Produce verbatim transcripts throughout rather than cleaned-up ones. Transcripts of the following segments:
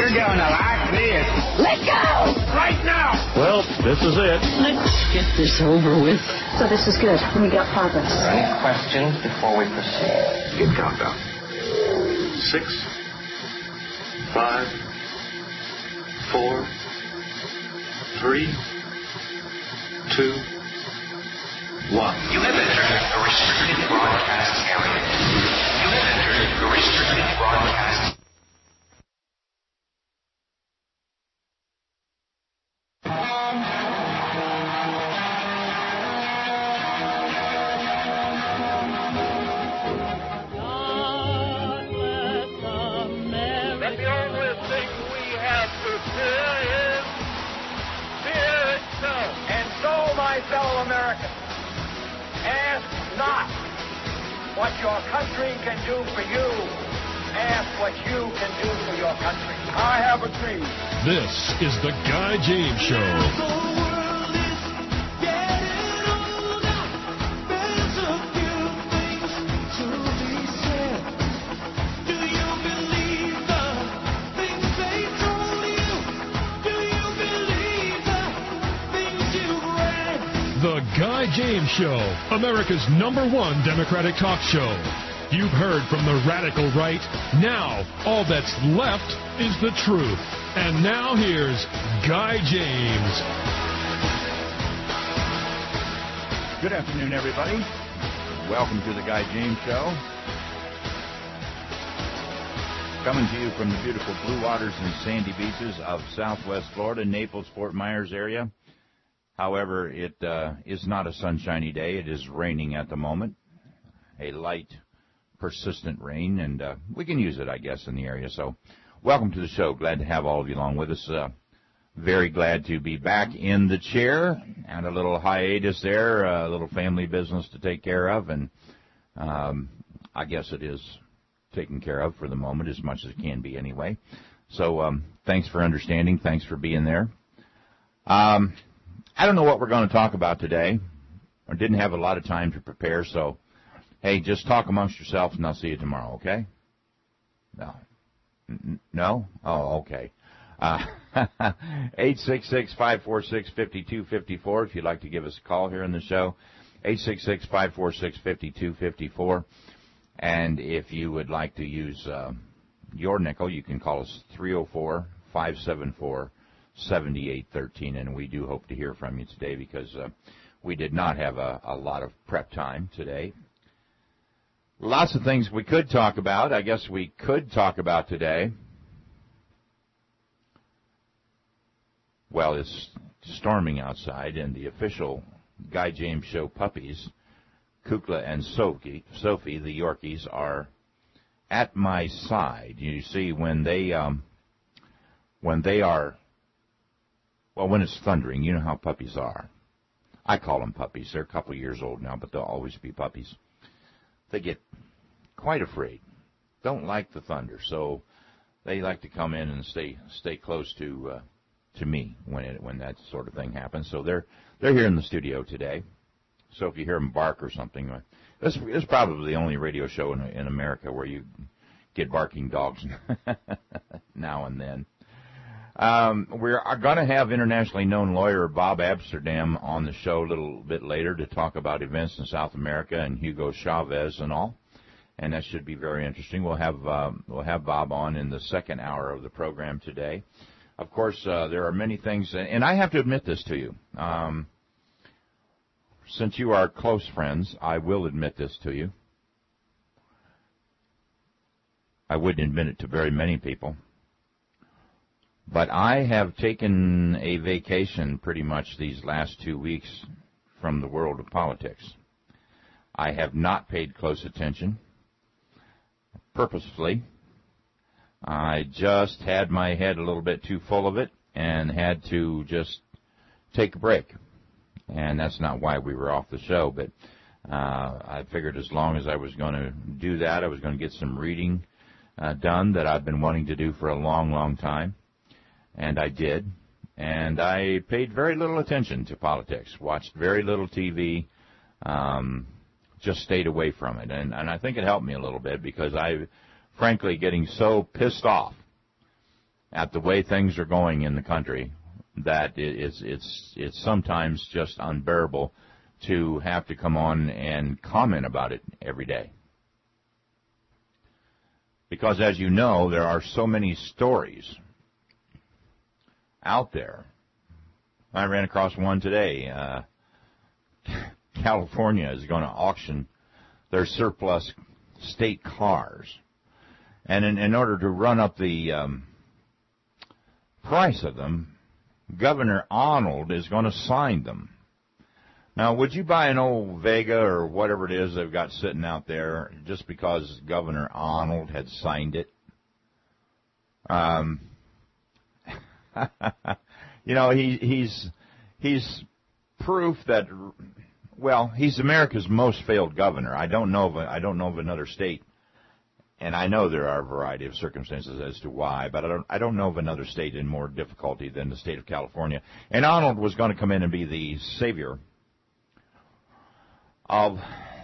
You're gonna like this. Let go! Right now! Well, this is it. Let's get this over with. So this is good. We got progress. Any questions before we proceed? Good countdown. Six, five, four, three, two, one. You have entered a restricted broadcast area. You have entered a restricted broadcast. Fellow Americans, ask not what your country can do for you. Ask what you can do for your country. I have a dream. This is the Guy James Show. The Guy James Show, America's number one Democratic talk show. You've heard from the radical right. Now, all that's left is the truth. And now here's Guy James. Good afternoon, everybody. Welcome to the Guy James Show. Coming to you from the beautiful blue waters and sandy beaches of Southwest Florida, Naples, Fort Myers area. However, it uh, is not a sunshiny day. It is raining at the moment, a light, persistent rain, and uh, we can use it, I guess, in the area. So welcome to the show. Glad to have all of you along with us. Uh, very glad to be back in the chair, and a little hiatus there, a little family business to take care of, and um, I guess it is taken care of for the moment, as much as it can be anyway. So um, thanks for understanding. Thanks for being there. Um I don't know what we're going to talk about today. I didn't have a lot of time to prepare, so, hey, just talk amongst yourselves, and I'll see you tomorrow, okay? No. N- no? Oh, okay. Uh, eight six six, five four six, five two five four if you'd like to give us a call here in the show. eight six six, five four six, five two five four. And if you would like to use uh, your nickel, you can call us three oh four, five seven four, seventy-eight thirteen, and we do hope to hear from you today because uh, we did not have a, a lot of prep time today. Lots of things we could talk about. I guess we could talk about today. Well, it's storming outside, and the official Guy James Show puppies, Kukla and Sophie, Sophie, the Yorkies, are at my side. You see, when they um, when they are Well, when it's thundering, you know how puppies are. I call them puppies. They're a couple of years old now, but they'll always be puppies. They get quite afraid, don't like the thunder, so they like to come in and stay stay close to uh, to me when it when that sort of thing happens. So they're they're here in the studio today. So if you hear them bark or something, uh, this is probably the only radio show in in America where you get barking dogs now and then. Um, we're going to have internationally known lawyer Bob Amsterdam on the show a little bit later to talk about events in South America and Hugo Chavez and all, and that should be very interesting. We'll have um, we'll have Bob on in the second hour of the program today. Of course, uh, there are many things, and I have to admit this to you. Um, since you are close friends, I will admit this to you. I wouldn't admit it to very many people. But I have taken a vacation pretty much these last two weeks from the world of politics. I have not paid close attention, purposefully. I just had my head a little bit too full of it and had to just take a break. And that's not why we were off the show, but uh, I figured as long as I was going to do that, I was going to get some reading uh, done that I've been wanting to do for a long, long time. And I did, and I paid very little attention to politics, watched very little T V, um, just stayed away from it. And, and I think it helped me a little bit because I, frankly, getting so pissed off at the way things are going in the country that it's it's it's sometimes just unbearable to have to come on and comment about it every day. Because as you know, there are so many stories out there. I ran across one today. Uh, California is going to auction their surplus state cars. And in, in order to run up the um, price of them, Governor Arnold is going to sign them. Now, would you buy an old Vega or whatever it is they've got sitting out there just because Governor Arnold had signed it? Um, you know, he, he's he's proof that, well, he's America's most failed governor. I don't know of a, I don't know of another state, and I know there are a variety of circumstances as to why, but I don't I don't know of another state in more difficulty than the state of California. And Arnold was going to come in and be the savior of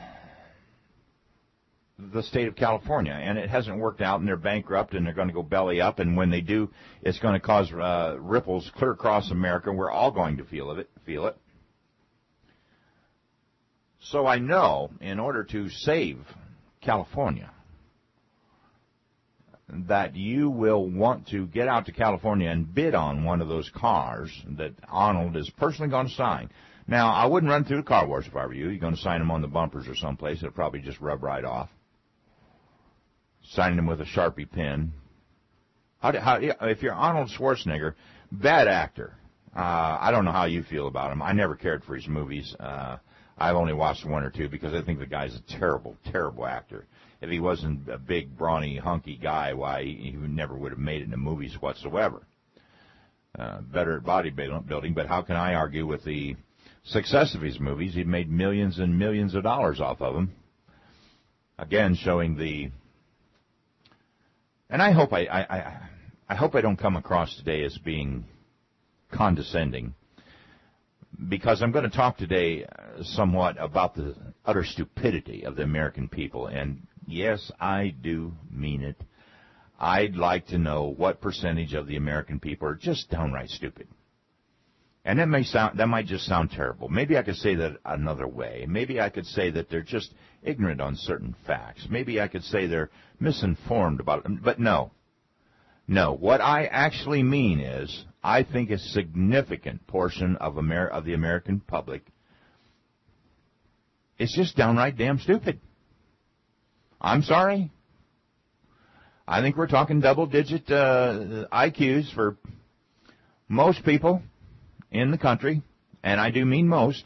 the state of California, and it hasn't worked out, and they're bankrupt, and they're going to go belly up, and when they do, it's going to cause uh, ripples clear across America. We're all going to feel of it, feel it. So I know, in order to save California, that you will want to get out to California and bid on one of those cars that Arnold is personally going to sign. Now, I wouldn't run through the car wash if I were you. You're going to sign them on the bumpers or someplace. It'll probably just rub right off. Signing them with a Sharpie pen. How, do, how if you're Arnold Schwarzenegger, bad actor. Uh, I don't know how you feel about him. I never cared for his movies. Uh, I've only watched one or two because I think the guy's a terrible, terrible actor. If he wasn't a big, brawny, hunky guy, why, he never would have made it in the movies whatsoever. Uh, better at bodybuilding, but how can I argue with the success of his movies? He made millions and millions of dollars off of them. Again, showing the... And I hope I, I, I, I hope I don't come across today as being condescending, because I'm going to talk today somewhat about the utter stupidity of the American people. And yes, I do mean it. I'd like to know what percentage of the American people are just downright stupid. And that may sound, that might just sound terrible. Maybe I could say that another way. Maybe I could say that they're just ignorant on certain facts. Maybe I could say they're misinformed about it. But no. No. What I actually mean is, I think a significant portion of Amer- of the American public is just downright damn stupid. I'm sorry. I think we're talking double-digit uh, I Qs for most people in the country, and I do mean most.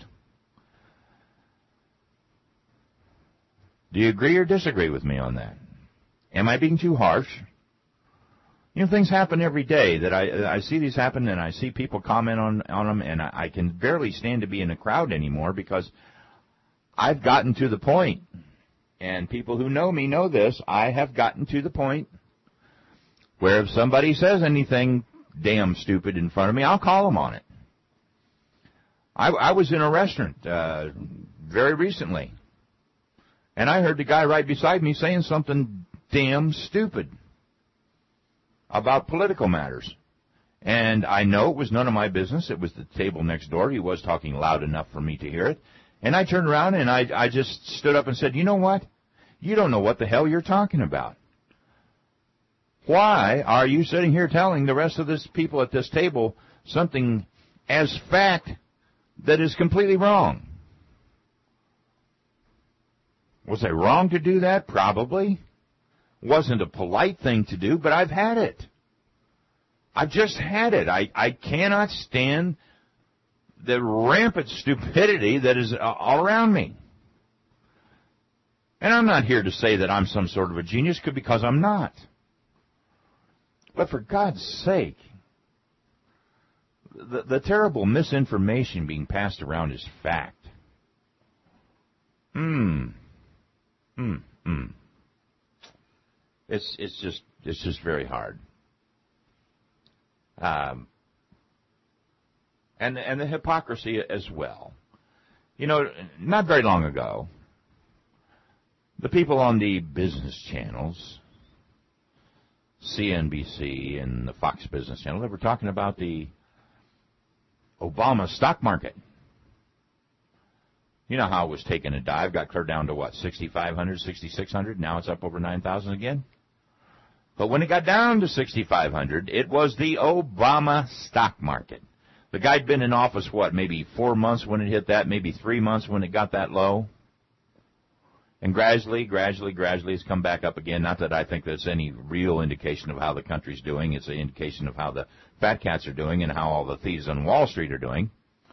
Do you agree or disagree with me on that? Am I being too harsh? You know, things happen every day that I I see these happen, and I see people comment on, on them, and I, I can barely stand to be in a crowd anymore because I've gotten to the point, and people who know me know this, I have gotten to the point where if somebody says anything damn stupid in front of me, I'll call them on it. I, I was in a restaurant uh, very recently, and I heard the guy right beside me saying something damn stupid about political matters. And I know it was none of my business. It was the table next door. He was talking loud enough for me to hear it. And I turned around and I, I just stood up and said, you know what? You don't know what the hell you're talking about. Why are you sitting here telling the rest of this people at this table something as fact that is completely wrong? Was I wrong to do that? Probably. Wasn't a polite thing to do, but I've had it. I've just had it. I, I cannot stand the rampant stupidity that is all around me. And I'm not here to say that I'm some sort of a genius, because I'm not. But for God's sake, the, the terrible misinformation being passed around is fact. Hmm. Hmm. Hmm. It's it's just it's just very hard. Um, and and the hypocrisy as well. You know, not very long ago, the people on the business channels C N B C and the Fox Business Channel. They were talking about the Obama stock market. You know how it was taking a dive, got clear down to what, sixty-five hundred, sixty-six hundred? Now it's up over nine thousand again. But when it got down to sixty-five hundred, it was the Obama stock market. The guy'd been in office, what, maybe four months when it hit that, maybe three months when it got that low. And gradually, gradually, gradually it's come back up again. Not that I think that's any real indication of how the country's doing. It's an indication of how the fat cats are doing and how all the thieves on Wall Street are doing.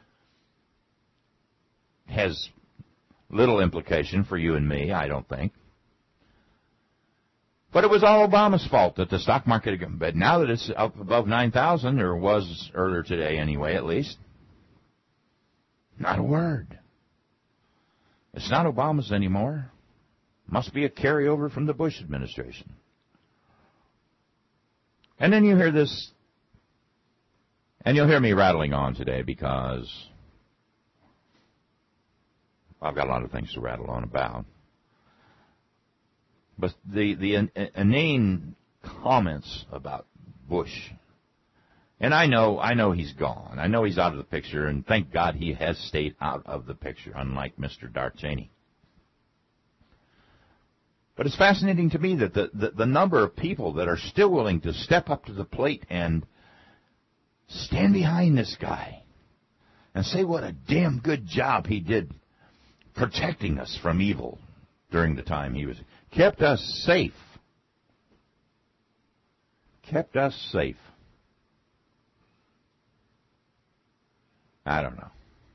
Has little implication for you and me, I don't think. But it was all Obama's fault that the stock market, but now that it's up above nine thousand, or was earlier today anyway, at least, not a word. It's not Obama's anymore. Must be a carryover from the Bush administration. And then you hear this, and you'll hear me rattling on today because I've got a lot of things to rattle on about. But the, the inane comments about Bush, and I know, I know he's gone. I know he's out of the picture, and thank God he has stayed out of the picture, unlike Mister Dark Cheney. But it's fascinating to me that the, the, the number of people that are still willing to step up to the plate and stand behind this guy and say what a damn good job he did protecting us from evil during the time he was, kept us safe. Kept us safe. I don't know.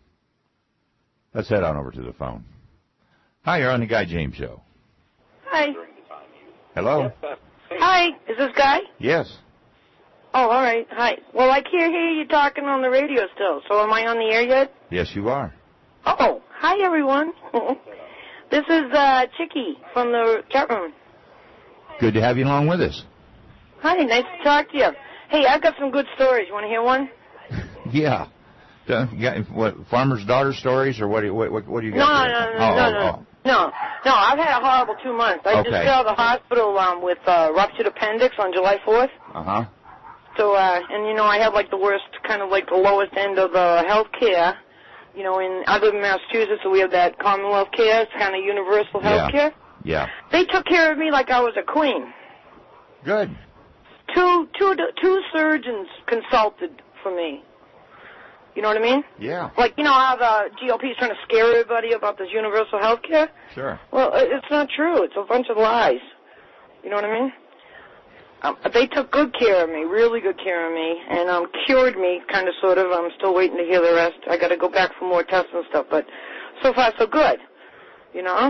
Let's head on over to the phone. Hi, you're on the Guy James Show. Hi. Hello? Hi, is this Guy? Yes. Oh, all right. Hi. Well, I can't hear you talking on the radio still, so am I on the air yet? Yes, you are. Oh, hi, everyone. This is uh, Chicky from the chat room. Good to have you along with us. Hi, nice to talk to you. Hey, I've got some good stories. You want to hear one? Yeah. Uh, you got, what, farmer's daughter stories, or what do you, what, what, what do you No, got? no, no, oh, no, oh, no, oh. no. No, I've had a horrible two months. I Okay. just got out of the hospital um, with uh, ruptured appendix on July fourth. Uh-huh. So, uh, and, you know, I had, like, the worst, kind of like the lowest end of the health care. You know, in I live in Massachusetts, so we have that Commonwealth care. It's kind of universal health care. Yeah. They took care of me like I was a queen. Good. Two, two, two surgeons consulted for me. You know what I mean? Yeah. Like, you know how the G O P is trying to scare everybody about this universal health care? Sure. Well, it's not true. It's a bunch of lies. You know what I mean? Um, they took good care of me, really good care of me, and um, cured me, kind of, sort of. I'm still waiting to hear the rest. I got to go back for more tests and stuff, but so far so good, you know.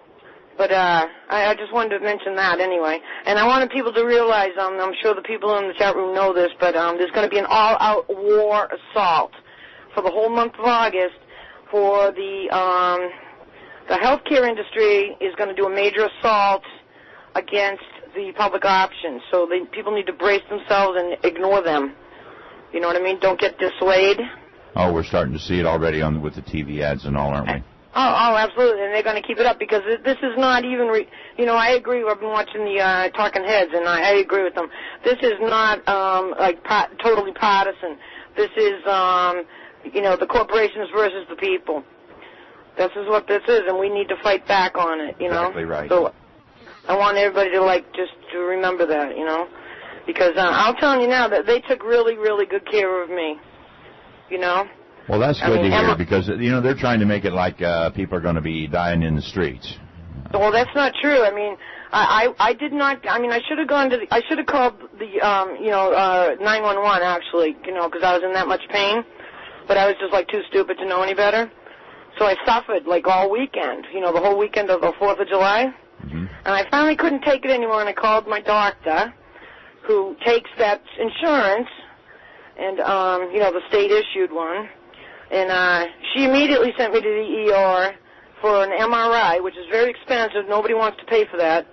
But uh, I, I just wanted to mention that anyway, and I wanted people to realize. Um, I'm sure the people in the chat room know this, but um, there's going to be an all-out war assault for the whole month of August. For the um, the healthcare industry is going to do a major assault against the public options, so they, people need to brace themselves and ignore them. You know what I mean? Don't get dissuaded. Oh, we're starting to see it already on with the T V ads and all, aren't we? Oh, oh, absolutely, and they're going to keep it up because this is not even, re- you know, I agree. I've been watching the uh, Talking Heads, and I, I agree with them. This is not um, like pa- totally partisan. This is, um, you know, the corporations versus the people. This is what this is, and we need to fight back on it. You know, exactly right. So I want everybody to, like, just to remember that, you know, because uh, I'll tell you now that they took really, really good care of me, you know. Well, that's I good mean, to hear Emma, because, you know, they're trying to make it like uh, people are going to be dying in the streets. Well, that's not true. I mean, I, I, I did not, I mean, I should have gone to, the, I should have called the, um, you know, uh, nine one one, actually, you know, because I was in that much pain, but I was just, like, too stupid to know any better. So I suffered, like, all weekend, you know, the whole weekend of the fourth of July. Mm-hmm. And I finally couldn't take it anymore, and I called my doctor, who takes that insurance, and, um, you know, the state-issued one. And uh, she immediately sent me to the E R for an M R I, which is very expensive. Nobody wants to pay for that.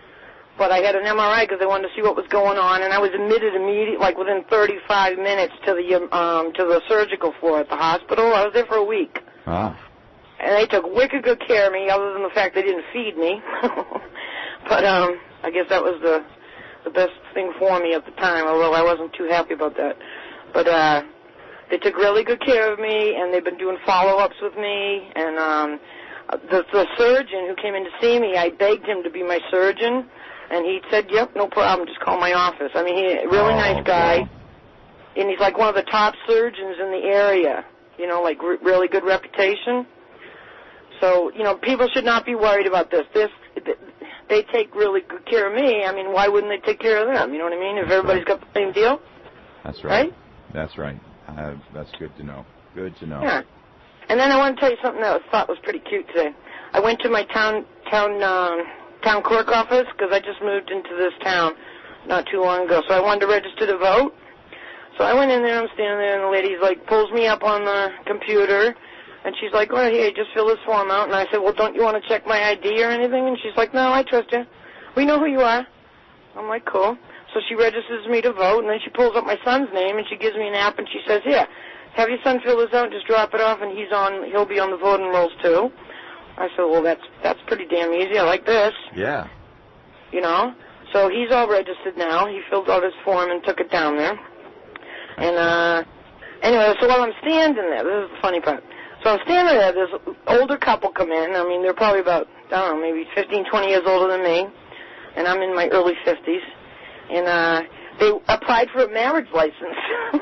But I had an M R I because they wanted to see what was going on, and I was admitted immediately, like within thirty-five minutes, to the um, to the surgical floor at the hospital. I was there for a week. Ah. And they took wicked good care of me, other than the fact they didn't feed me. But um, I guess that was the the best thing for me at the time, although I wasn't too happy about that. But uh, they took really good care of me, and they've been doing follow-ups with me. And um, the, the surgeon who came in to see me, I begged him to be my surgeon, and he said, yep, no problem, just call my office. I mean, he's a really oh, nice guy, okay. and he's like one of the top surgeons in the area, you know, like r- really good reputation. So, you know, people should not be worried about this. This, they take really good care of me. I mean, why wouldn't they take care of them? You know what I mean? If That's everybody's right. got the same deal. That's right. Right? That's right. Uh, that's good to know. Good to know. Yeah. And then I want to tell you something that I thought was pretty cute today. I went to my town town um, town clerk office because I just moved into this town not too long ago. So I wanted to register to vote. So I went in there, I'm standing there, and the lady's like pulls me up on the computer. And she's like, well, here, just fill this form out. And I said, well, don't you want to check my I D or anything? And she's like, no, I trust you. We know who you are. I'm like, cool. So she registers me to vote, and then she pulls up my son's name, and she gives me an app, and she says, here, have your son fill this out, just drop it off, and he's on, he'll be on the voting rolls, too. I said, well, that's that's pretty damn easy. I like this. Yeah. You know? So he's all registered now. He filled out his form and took it down there. And, uh, anyway, so while I'm standing there, this is the funny part. So I'm standing there, this older couple come in. I mean, they're probably about, I don't know, maybe fifteen, twenty years older than me. And I'm in my early fifties. And uh, they applied for a marriage license.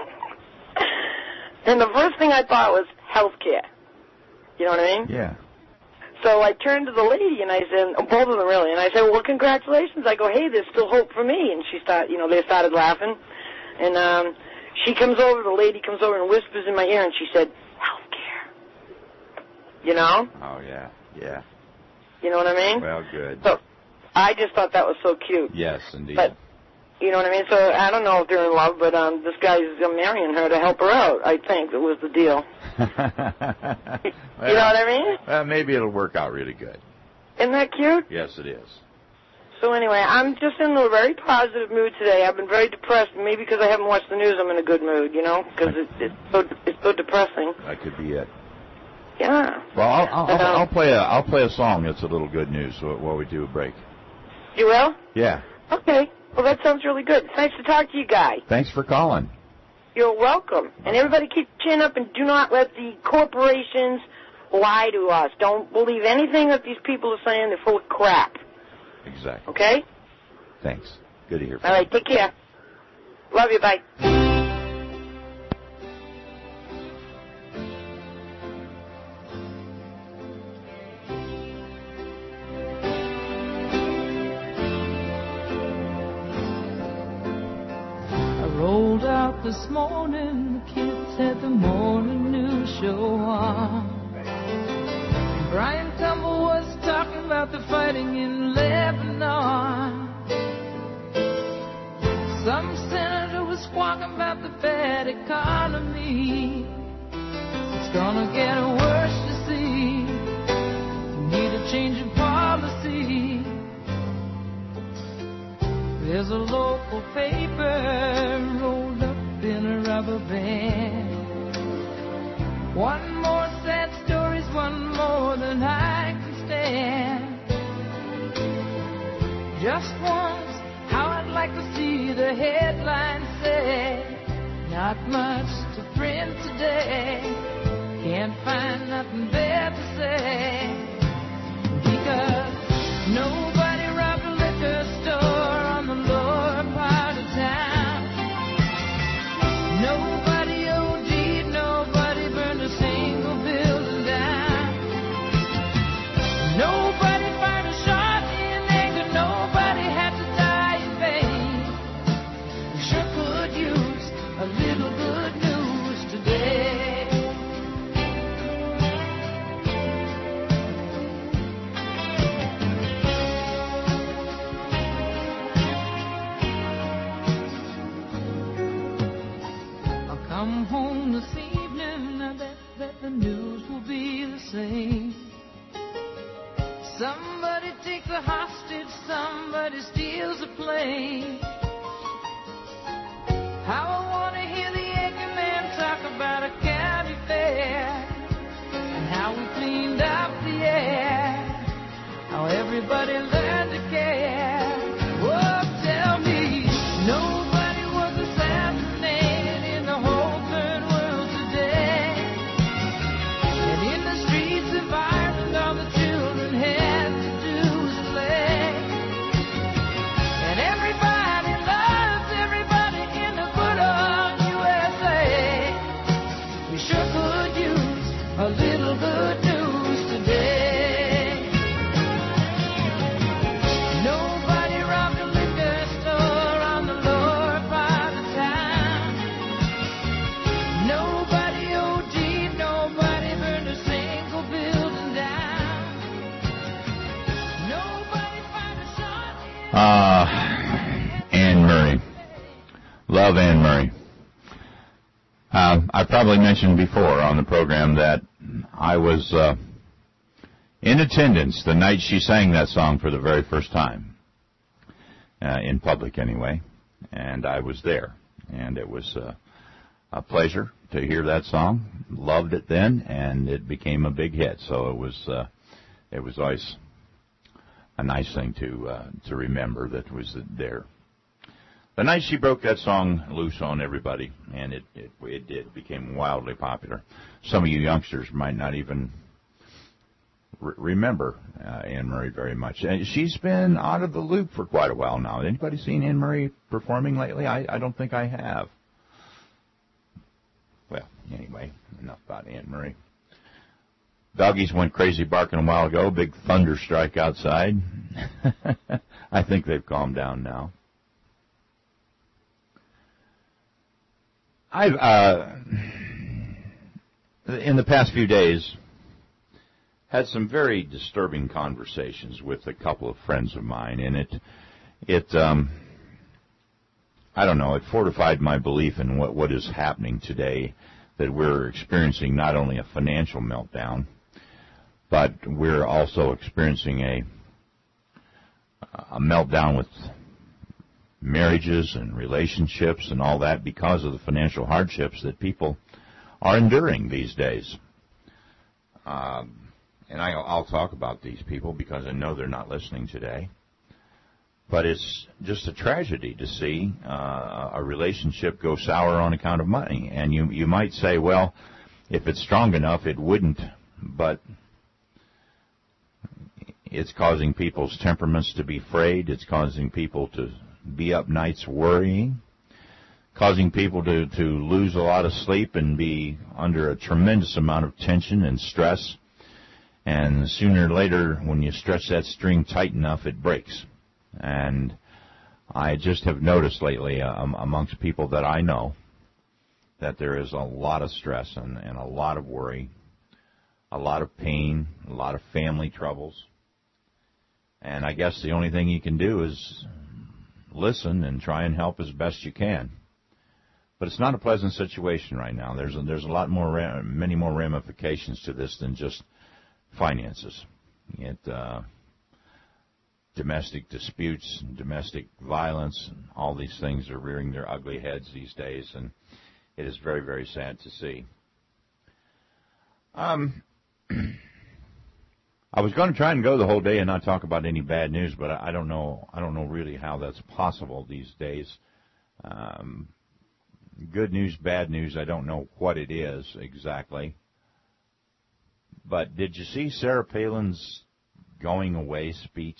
And the first thing I thought was health care. You know what I mean? Yeah. So I turned to the lady, and I said, both of them really, and I said, well, congratulations. I go, hey, there's still hope for me. And she started, you know, they started laughing. And um, she comes over, the lady comes over and whispers in my ear, and she said, health care. You know? Oh, yeah, yeah. You know what I mean? Well, good. So I just thought that was so cute. Yes, indeed. But, you know what I mean? So I don't know if they're in love, but um, this guy's marrying her to help her out, I think, that was the deal. well, you know what I mean? Well, maybe it'll work out really good. Isn't that cute? Yes, it is. So anyway, I'm just in a very positive mood today. I've been very depressed. Maybe because I haven't watched the news, I'm in a good mood, you know, because it, it's, so, it's so depressing. That could be it. Yeah. Well, I'll, I'll, But, um, I'll play a I'll play a song that's a little good news while we do a break. You will? Yeah. Okay. Well, that sounds really good. It's nice to talk to you guys. Thanks for calling. You're welcome. And everybody keep your chin up and do not let the corporations lie to us. Don't believe anything that these people are saying. They're full of crap. Exactly. Okay? Thanks. Good to hear from All you. right. Take care. Love you. Bye. Rolled out this morning, the kids had the morning news show on. Brian Tumble was talking about the fighting in Lebanon. Some senator was squawking about the bad economy. It's gonna get worse, you see. Need a change of policy. There's a local paper rolled up in a rubber band. One more sad story's one more than I can stand. Just once, how I'd like to see the headline say, not much to print today. Can't find nothing there to say. Because nobody robbed a liquor store on the lower part of town. Nobody OD'd, nobody burned a single building down. Nobody fired a shot in anger, nobody had to die in vain. We sure could use a little good news today. Come home this evening, I bet that the news will be the same. Somebody takes a hostage, somebody steals a plane. How I want to hear the anchor man talk about a county fair, and how we cleaned up the air, how everybody learned to care. Oh, tell me. could use a little good news today. Nobody robbed a liquor store on the lower part of town. Nobody O D'd, nobody burned a single building down. Nobody fired a shot. Uh, Anne Murray. Love Anne Murray. Uh, I probably mentioned before on the program that I was uh, in attendance the night she sang that song for the very first time, uh, in public anyway, and I was there, and it was uh, a pleasure to hear that song. Loved it then, and it became a big hit, so it was uh, it was always a nice thing to uh, to remember that was there. The night she broke that song loose on everybody, and it, it it did, became wildly popular. Some of you youngsters might not even re- remember uh, Anne Murray very much. And she's been out of the loop for quite a while now. Anybody seen Anne Murray performing lately? I, I don't think I have. Well, anyway, enough about Anne Murray. Doggies went crazy barking a while ago. Big thunder strike outside. I think they've calmed down now. I've, uh, in the past few days, had some very disturbing conversations with a couple of friends of mine, and it, it, um, I don't know, it fortified my belief in what, what is happening today, that we're experiencing not only a financial meltdown, but we're also experiencing a, a meltdown with marriages and relationships and all that because of the financial hardships that people are enduring these days. Um, and I, I'll talk about these people because I know they're not listening today. But it's just a tragedy to see uh, a relationship go sour on account of money. And you you might say, well, if it's strong enough, it wouldn't. But it's causing people's temperaments to be frayed. It's causing people to be up nights worrying, causing people to, to lose a lot of sleep and be under a tremendous amount of tension and stress. And sooner or later, when you stretch that string tight enough, it breaks. And I just have noticed lately um, amongst people that I know that there is a lot of stress and, and a lot of worry, a lot of pain, a lot of family troubles. And I guess the only thing you can do is listen and try and help as best you can. But it's not a pleasant situation right now. There's a, there's a lot more, many more ramifications to this than just finances. It, uh, domestic disputes, and domestic violence, and all these things are rearing their ugly heads these days, and it is very, very sad to see. Um, I was going to try and go the whole day and not talk about any bad news, but I don't know. I don't know really how that's possible these days. Um, good news, bad news. I don't know what it is exactly. But did you see Sarah Palin's going away speech?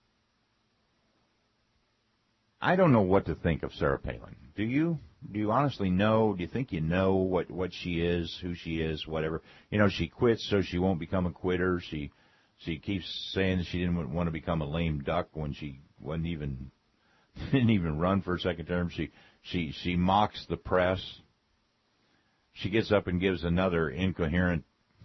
I don't know what to think of Sarah Palin. Do you? Do you honestly know? Do you think you know what, what she is, who she is, whatever? You know, she quits so she won't become a quitter. She she keeps saying that she didn't want to become a lame duck when she wasn't even didn't even run for a second term. She she she mocks the press. She gets up and gives another incoherent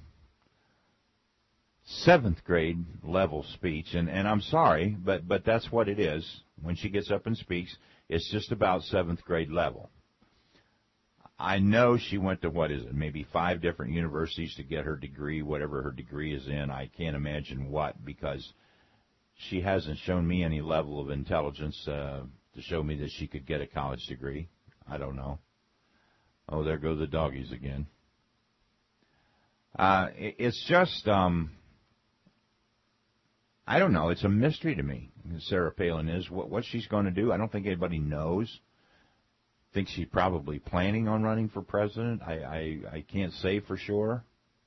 seventh grade level speech, and, and I'm sorry, but, but that's what it is. When she gets up and speaks, it's just about seventh grade level. I know she went to, what is it, maybe five different universities to get her degree, whatever her degree is in. I can't imagine what, because she hasn't shown me any level of intelligence uh, to show me that she could get a college degree. I don't know. Oh, there go the doggies again. Uh, it, it's just... um. I don't know. It's a mystery to me, Sarah Palin is. What, what she's going to do, I don't think anybody knows. I think she's probably planning on running for president. I, I, I can't say for sure.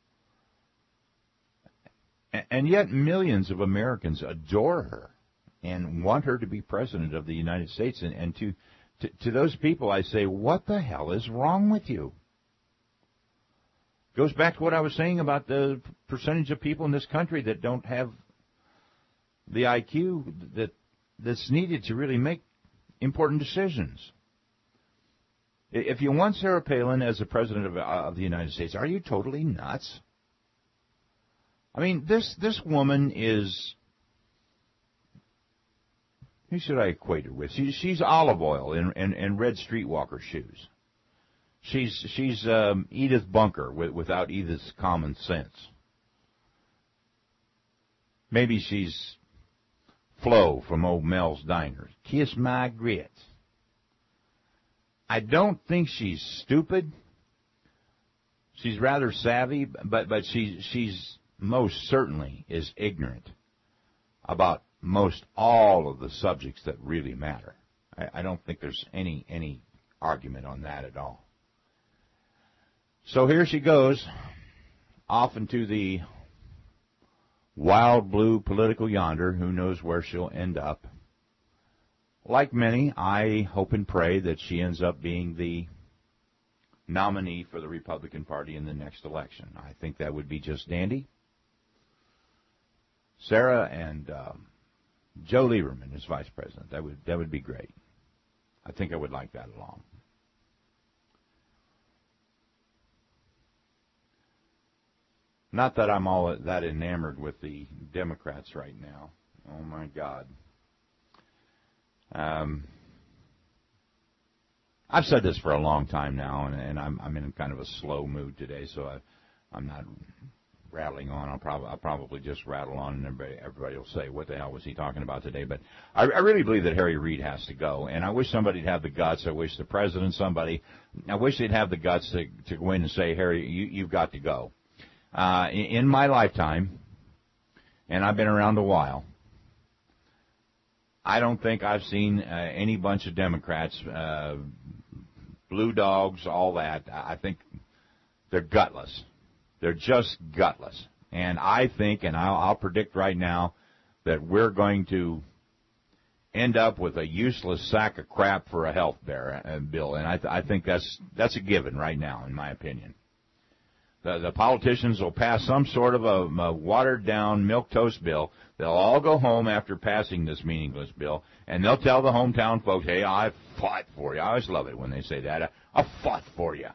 And yet millions of Americans adore her and want her to be president of the United States. And, and to, to, to those people, I say, what the hell is wrong with you? Goes back to what I was saying about the percentage of people in this country that don't have the I Q that that's needed to really make important decisions. If you want Sarah Palin as the president of, uh, of the United States, are you totally nuts? I mean, this this woman is, who should I equate her with? She, she's olive oil in, in, in red streetwalker shoes. She's she's um, Edith Bunker with, without Edith's common sense. Maybe she's Flo from Old Mel's Diner. Kiss my grits. I don't think she's stupid. She's rather savvy, but but she's she's most certainly is ignorant about most all of the subjects that really matter. I, I don't think there's any any argument on that at all. So here she goes, off into the wild blue political yonder. Who knows where she'll end up. Like many, I hope and pray that she ends up being the nominee for the Republican Party in the next election. I think that would be just dandy. Sarah and um, Joe Lieberman as vice president. That would that would be great. I think I would like that along. Not that I'm all that enamored with the Democrats right now. Oh, my God. Um, I've said this for a long time now, and, and I'm, I'm in kind of a slow mood today, so I, I'm not rattling on. I'll, prob- I'll probably just rattle on, and everybody, everybody will say, what the hell was he talking about today? But I, I really believe that Harry Reid has to go, and I wish somebody'd have the guts. I wish the president, somebody, I wish they'd have the guts to, to go in and say, Harry, you, you've got to go. Uh, in, in my lifetime, and I've been around a while, I don't think I've seen uh, any bunch of Democrats, uh, blue dogs, all that. I think they're gutless. They're just gutless. And I think, and I'll, I'll predict right now, that we're going to end up with a useless sack of crap for a health bear, uh, bill. And I, th- I think that's that's a given right now, in my opinion. The, the politicians will pass some sort of a, a watered-down milquetoast bill. They'll all go home after passing this meaningless bill, and they'll tell the hometown folks, hey, I fought for you. I always love it when they say that. I, I fought for you.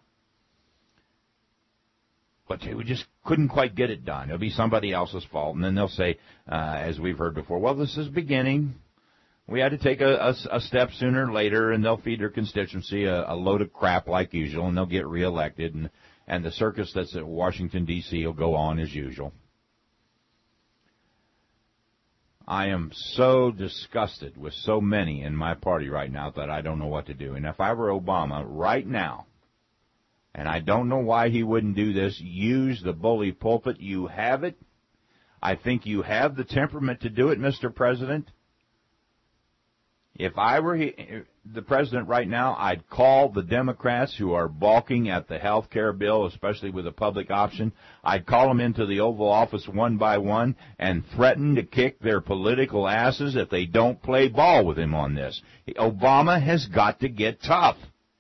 But they just couldn't quite get it done. It'll be somebody else's fault, and then they'll say, uh, as we've heard before, well, this is beginning. We had to take a, a, a step sooner or later, and they'll feed their constituency a, a load of crap like usual, and they'll get reelected, and And the circus that's at Washington, D C will go on as usual. I am so disgusted with so many in my party right now that I don't know what to do. And if I were Obama right now, and I don't know why he wouldn't do this, use the bully pulpit. You have it. I think you have the temperament to do it, Mister President. If I were he, the president right now, I'd call the Democrats who are balking at the health care bill, especially with a public option. I'd call them into the Oval Office one by one and threaten to kick their political asses if they don't play ball with him on this. Obama has got to get tough.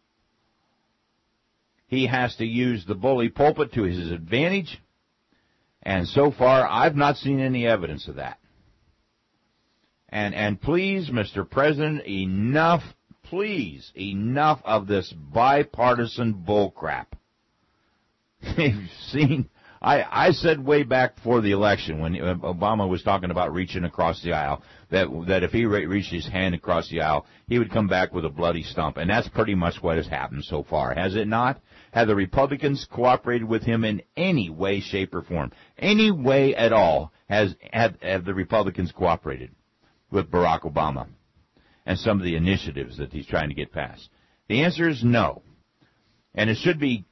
He has to use the bully pulpit to his advantage, and so far I've not seen any evidence of that. And and please, Mister President, enough, please, enough of this bipartisan bullcrap. You've seen, I, I said way back before the election when Obama was talking about reaching across the aisle, that that if he re- reached his hand across the aisle, he would come back with a bloody stump. And that's pretty much what has happened so far, has it not? Have the Republicans cooperated with him in any way, shape, or form? Any way at all has have, have the Republicans cooperated with Barack Obama and some of the initiatives that he's trying to get passed? The answer is no. And it should be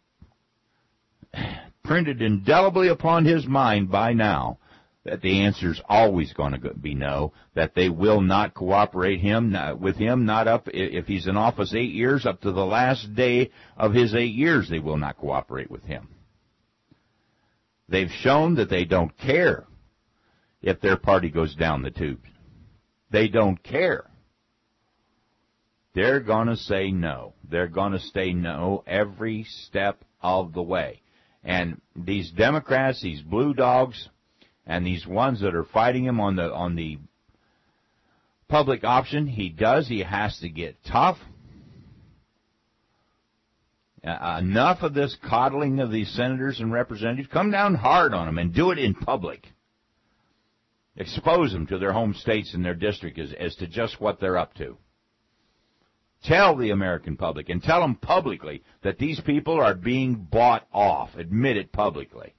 printed indelibly upon his mind by now that the answer is always going to be no, that they will not cooperate him with him, not up, if he's in office eight years, up to the last day of his eight years, they will not cooperate with him. They've shown that they don't care if their party goes down the tubes. They don't care. They're going to say no. They're going to say no every step of the way. And these Democrats, these blue dogs, and these ones that are fighting him on the on the public option, he does. He has to get tough. Uh, enough of this coddling of these senators and representatives. Come down hard on them and do it in public. Expose them to their home states and their district as, as to just what they're up to. Tell the American public and tell them publicly that these people are being bought off. Admit it publicly.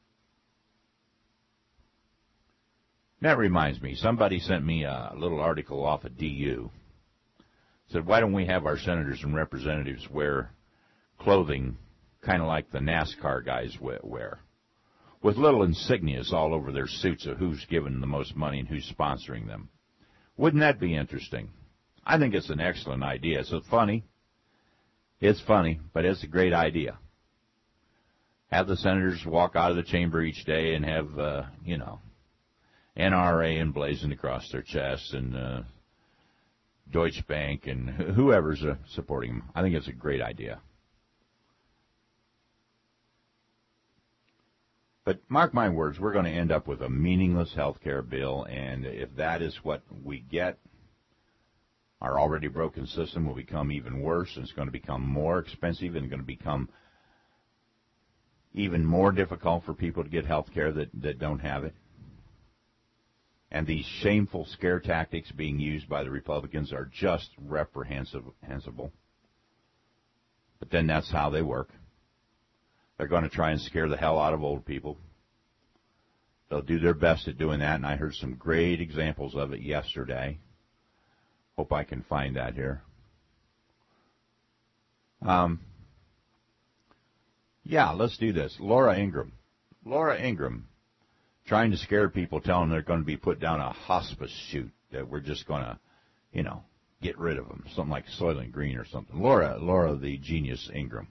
That reminds me, somebody sent me a little article off of D U. Said, why don't we have our senators and representatives wear clothing kind of like the NASCAR guys wear, with little insignias all over their suits of who's given the most money and who's sponsoring them. Wouldn't that be interesting? I think it's an excellent idea. It's funny. It's funny, but it's a great idea. Have the senators walk out of the chamber each day and have, uh, you know, N R A emblazoned across their chests and uh, Deutsche Bank and whoever's uh, supporting them. I think it's a great idea. But mark my words, we're going to end up with a meaningless health care bill, and if that is what we get, our already broken system will become even worse, and it's going to become more expensive and going to become even more difficult for people to get health care that, that don't have it. And these shameful scare tactics being used by the Republicans are just reprehensible. But then that's how they work. They're going to try and scare the hell out of old people. They'll do their best at doing that, and I heard some great examples of it yesterday. Hope I can find that here. Um, yeah, let's do this. Laura Ingraham. Laura Ingraham trying to scare people, telling them they're going to be put down a hospice chute, that we're just going to, you know, get rid of them. Something like Soylent Green or something. Laura, Laura the genius Ingraham.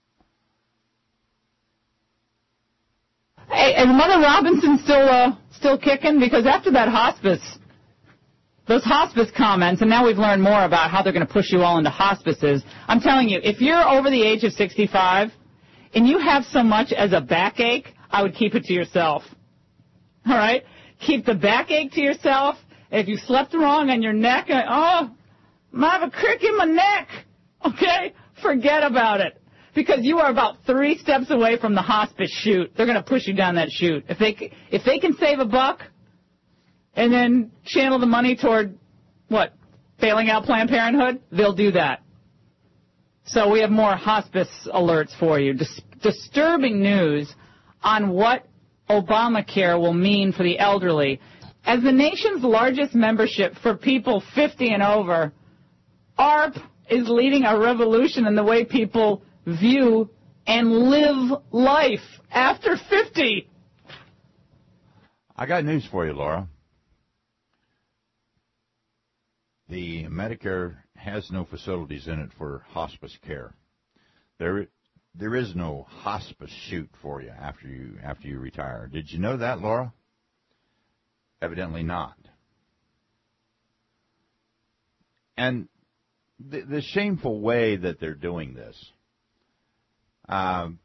Hey, is Mother Robinson still uh, still kicking? Because after that hospice, those hospice comments, and now we've learned more about how they're going to push you all into hospices. I'm telling you, if you're over the age of sixty-five and you have so much as a backache, I would keep it to yourself. All right? Keep the backache to yourself. If you slept wrong on your neck, and, oh, I have a crick in my neck. Okay? Forget about it. Because you are about three steps away from the hospice chute. They're going to push you down that chute. If they if they can save a buck and then channel the money toward, what, bailing out Planned Parenthood, they'll do that. So we have more hospice alerts for you. Dis- disturbing news on what Obamacare will mean for the elderly. As the nation's largest membership for people fifty and over, A A R P is leading a revolution in the way people view and live life after fifty. I got news for you, Laura. The Medicare has no facilities in it for hospice care. There, there is no hospice chute for you after you after you retire. Did you know that, Laura? Evidently not. And the, the shameful way that they're doing this. Um,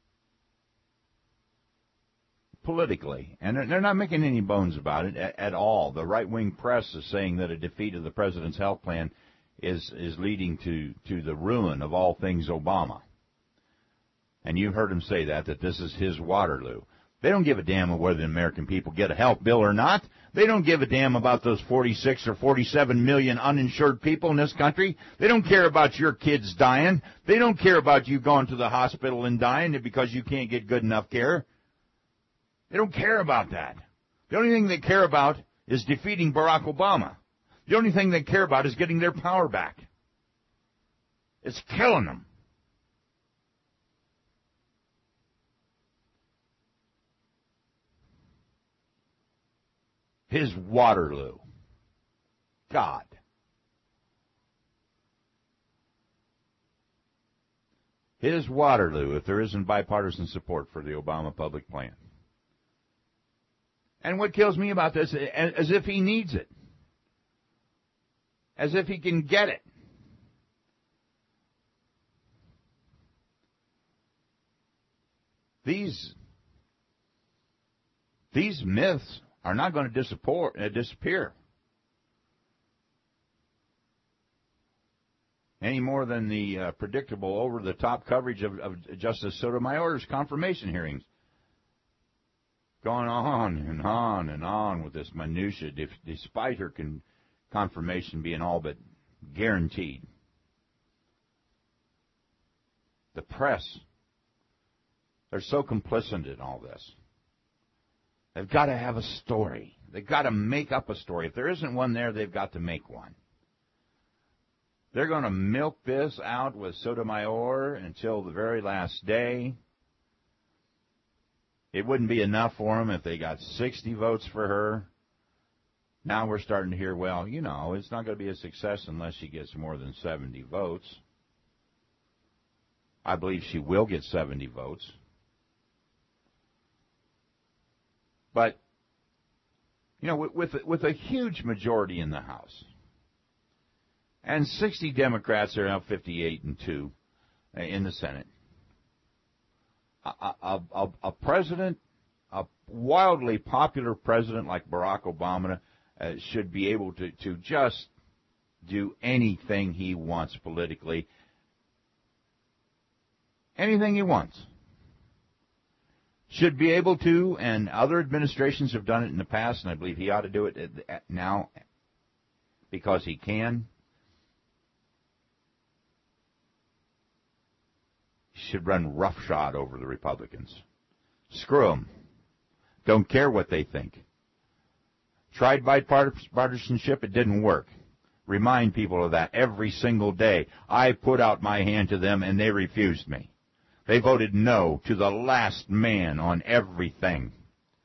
politically, and they're not making any bones about it at, at all. The right-wing press is saying that a defeat of the president's health plan is is leading to, to the ruin of all things Obama. And you've heard him say that, that this is his Waterloo. They don't give a damn whether the American people get a health bill or not. They don't give a damn about those forty-six or forty-seven million uninsured people in this country. They don't care about your kids dying. They don't care about you going to the hospital and dying because you can't get good enough care. They don't care about that. The only thing they care about is defeating Barack Obama. The only thing they care about is getting their power back. It's killing them. His Waterloo. God. His Waterloo if there isn't bipartisan support for the Obama public plan. And what kills me about this, as if he needs it. As if he can get it. These These myths are not going to disappear any more than the uh, predictable over-the-top coverage of, of Justice Sotomayor's confirmation hearings. Going on and on and on with this minutia, despite her con- confirmation being all but guaranteed. The press, they're so complicit in all this. They've got to have a story. They've got to make up a story. If there isn't one there, they've got to make one. They're going to milk this out with Sotomayor until the very last day. It wouldn't be enough for them if they got sixty votes for her. Now we're starting to hear, well, you know, it's not going to be a success unless she gets more than seventy votes. I believe she will get seventy votes. But, you know, with, with, with a huge majority in the House, and sixty Democrats are now fifty-eight and two in the Senate, a, a, a, a president, a wildly popular president like Barack Obama uh, should be able to, to just do anything he wants politically. Anything he wants. Should be able to, and other administrations have done it in the past, and I believe he ought to do it now because he can. He should run roughshod over the Republicans. Screw them. Don't care what they think. Tried bipartisanship, it didn't work. Remind people of that every single day. I put out my hand to them, and they refused me. They voted no to the last man on everything.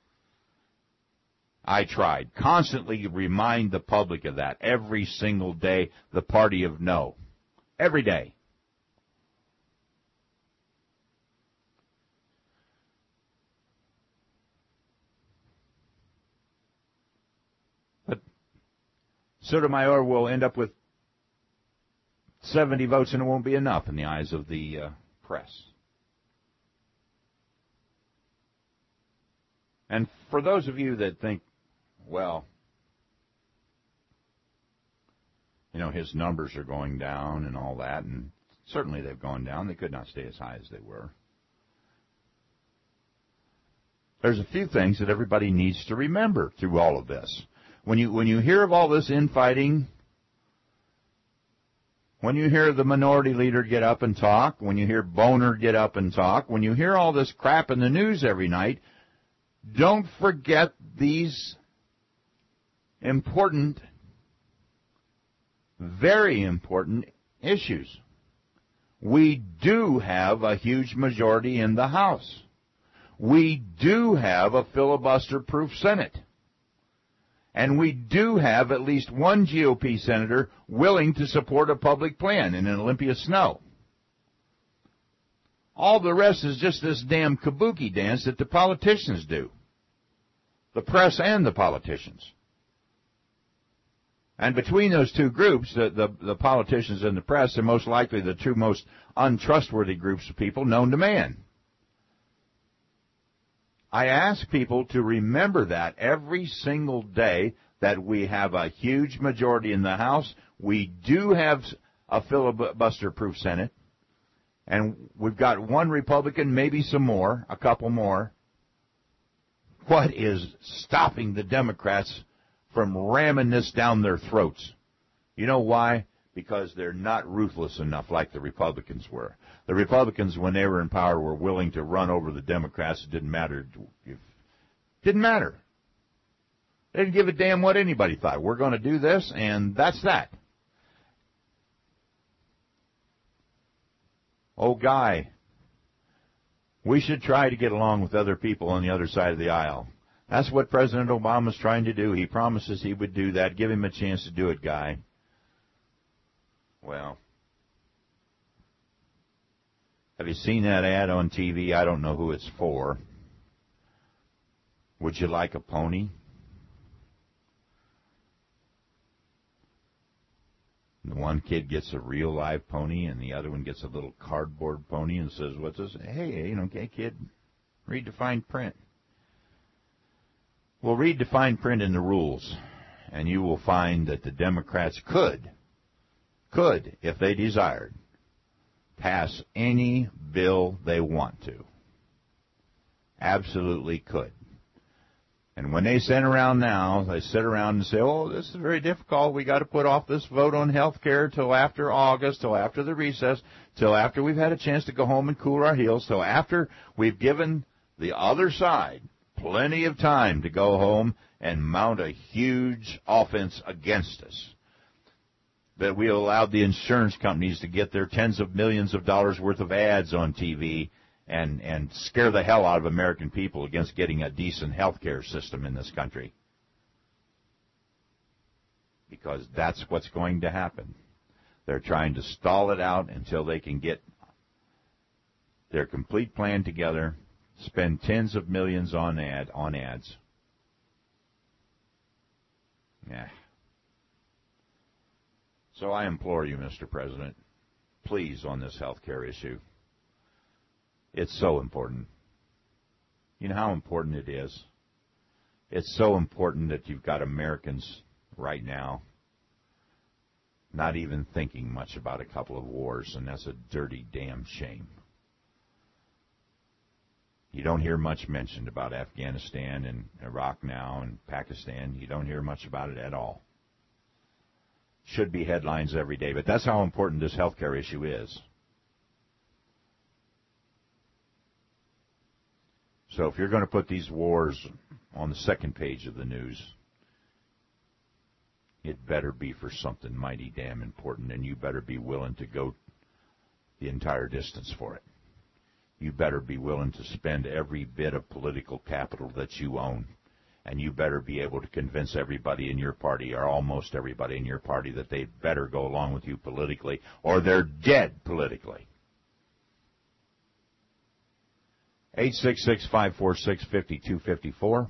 I tried. Constantly remind the public of that. Every single day, the party of no. Every day. But Sotomayor will end up with seventy votes, and it won't be enough in the eyes of the uh, press. And for those of you that think, well, you know, his numbers are going down and all that, and certainly they've gone down. They could not stay as high as they were. There's a few things that everybody needs to remember through all of this. When you when you hear of all this infighting, when you hear the minority leader get up and talk, when you hear Boner get up and talk, when you hear all this crap in the news every night, don't forget these important, very important issues. We do have a huge majority in the House. We do have a filibuster-proof Senate. And we do have at least one G O P senator willing to support a public plan in an Olympia Snow. All the rest is just this damn kabuki dance that the politicians do. The press and the politicians. And between those two groups, the, the, the politicians and the press are most likely the two most untrustworthy groups of people known to man. I ask people to remember that every single day, that we have a huge majority in the House. We do have a filibuster-proof Senate. And we've got one Republican, maybe some more, a couple more. What is stopping the Democrats from ramming this down their throats? You know why? Because they're not ruthless enough like the Republicans were. The Republicans, when they were in power, were willing to run over the Democrats. It didn't matter. It didn't matter. They didn't give a damn what anybody thought. We're going to do this, and that's that. Oh, Guy, we should try to get along with other people on the other side of the aisle. That's what President Obama's trying to do. He promises he would do that. Give him a chance to do it, Guy. Well, have you seen that ad on T V? I don't know who it's for. Would you like a pony? The one kid gets a real live pony, and the other one gets a little cardboard pony and says, what's this? Hey, you know, okay, kid, read the fine print. Well, read the fine print in the rules, and you will find that the Democrats could, could, if they desired, pass any bill they want to. Absolutely could. And when they sit around now, they sit around and say, oh, this is very difficult. We got to put off this vote on health care till after August, till after the recess, till after we've had a chance to go home and cool our heels, till after we've given the other side plenty of time to go home and mount a huge offense against us. That we allowed the insurance companies to get their tens of millions of dollars worth of ads on T V and, and scare the hell out of American people against getting a decent health care system in this country. Because that's what's going to happen. They're trying to stall it out until they can get their complete plan together, spend tens of millions on ad on ads. Yeah. So I implore you, Mister President, please, on this health care issue. It's so important. You know how important it is? It's so important that you've got Americans right now not even thinking much about a couple of wars, and that's a dirty damn shame. You don't hear much mentioned about Afghanistan and Iraq now and Pakistan. You don't hear much about it at all. Should be headlines every day, but that's how important this health care issue is. So if you're going to put these wars on the second page of the news, it better be for something mighty damn important, and you better be willing to go the entire distance for it. You better be willing to spend every bit of political capital that you own, and you better be able to convince everybody in your party, or almost everybody in your party, that they better go along with you politically, or they're dead politically. eight six six, five four six, five two five four.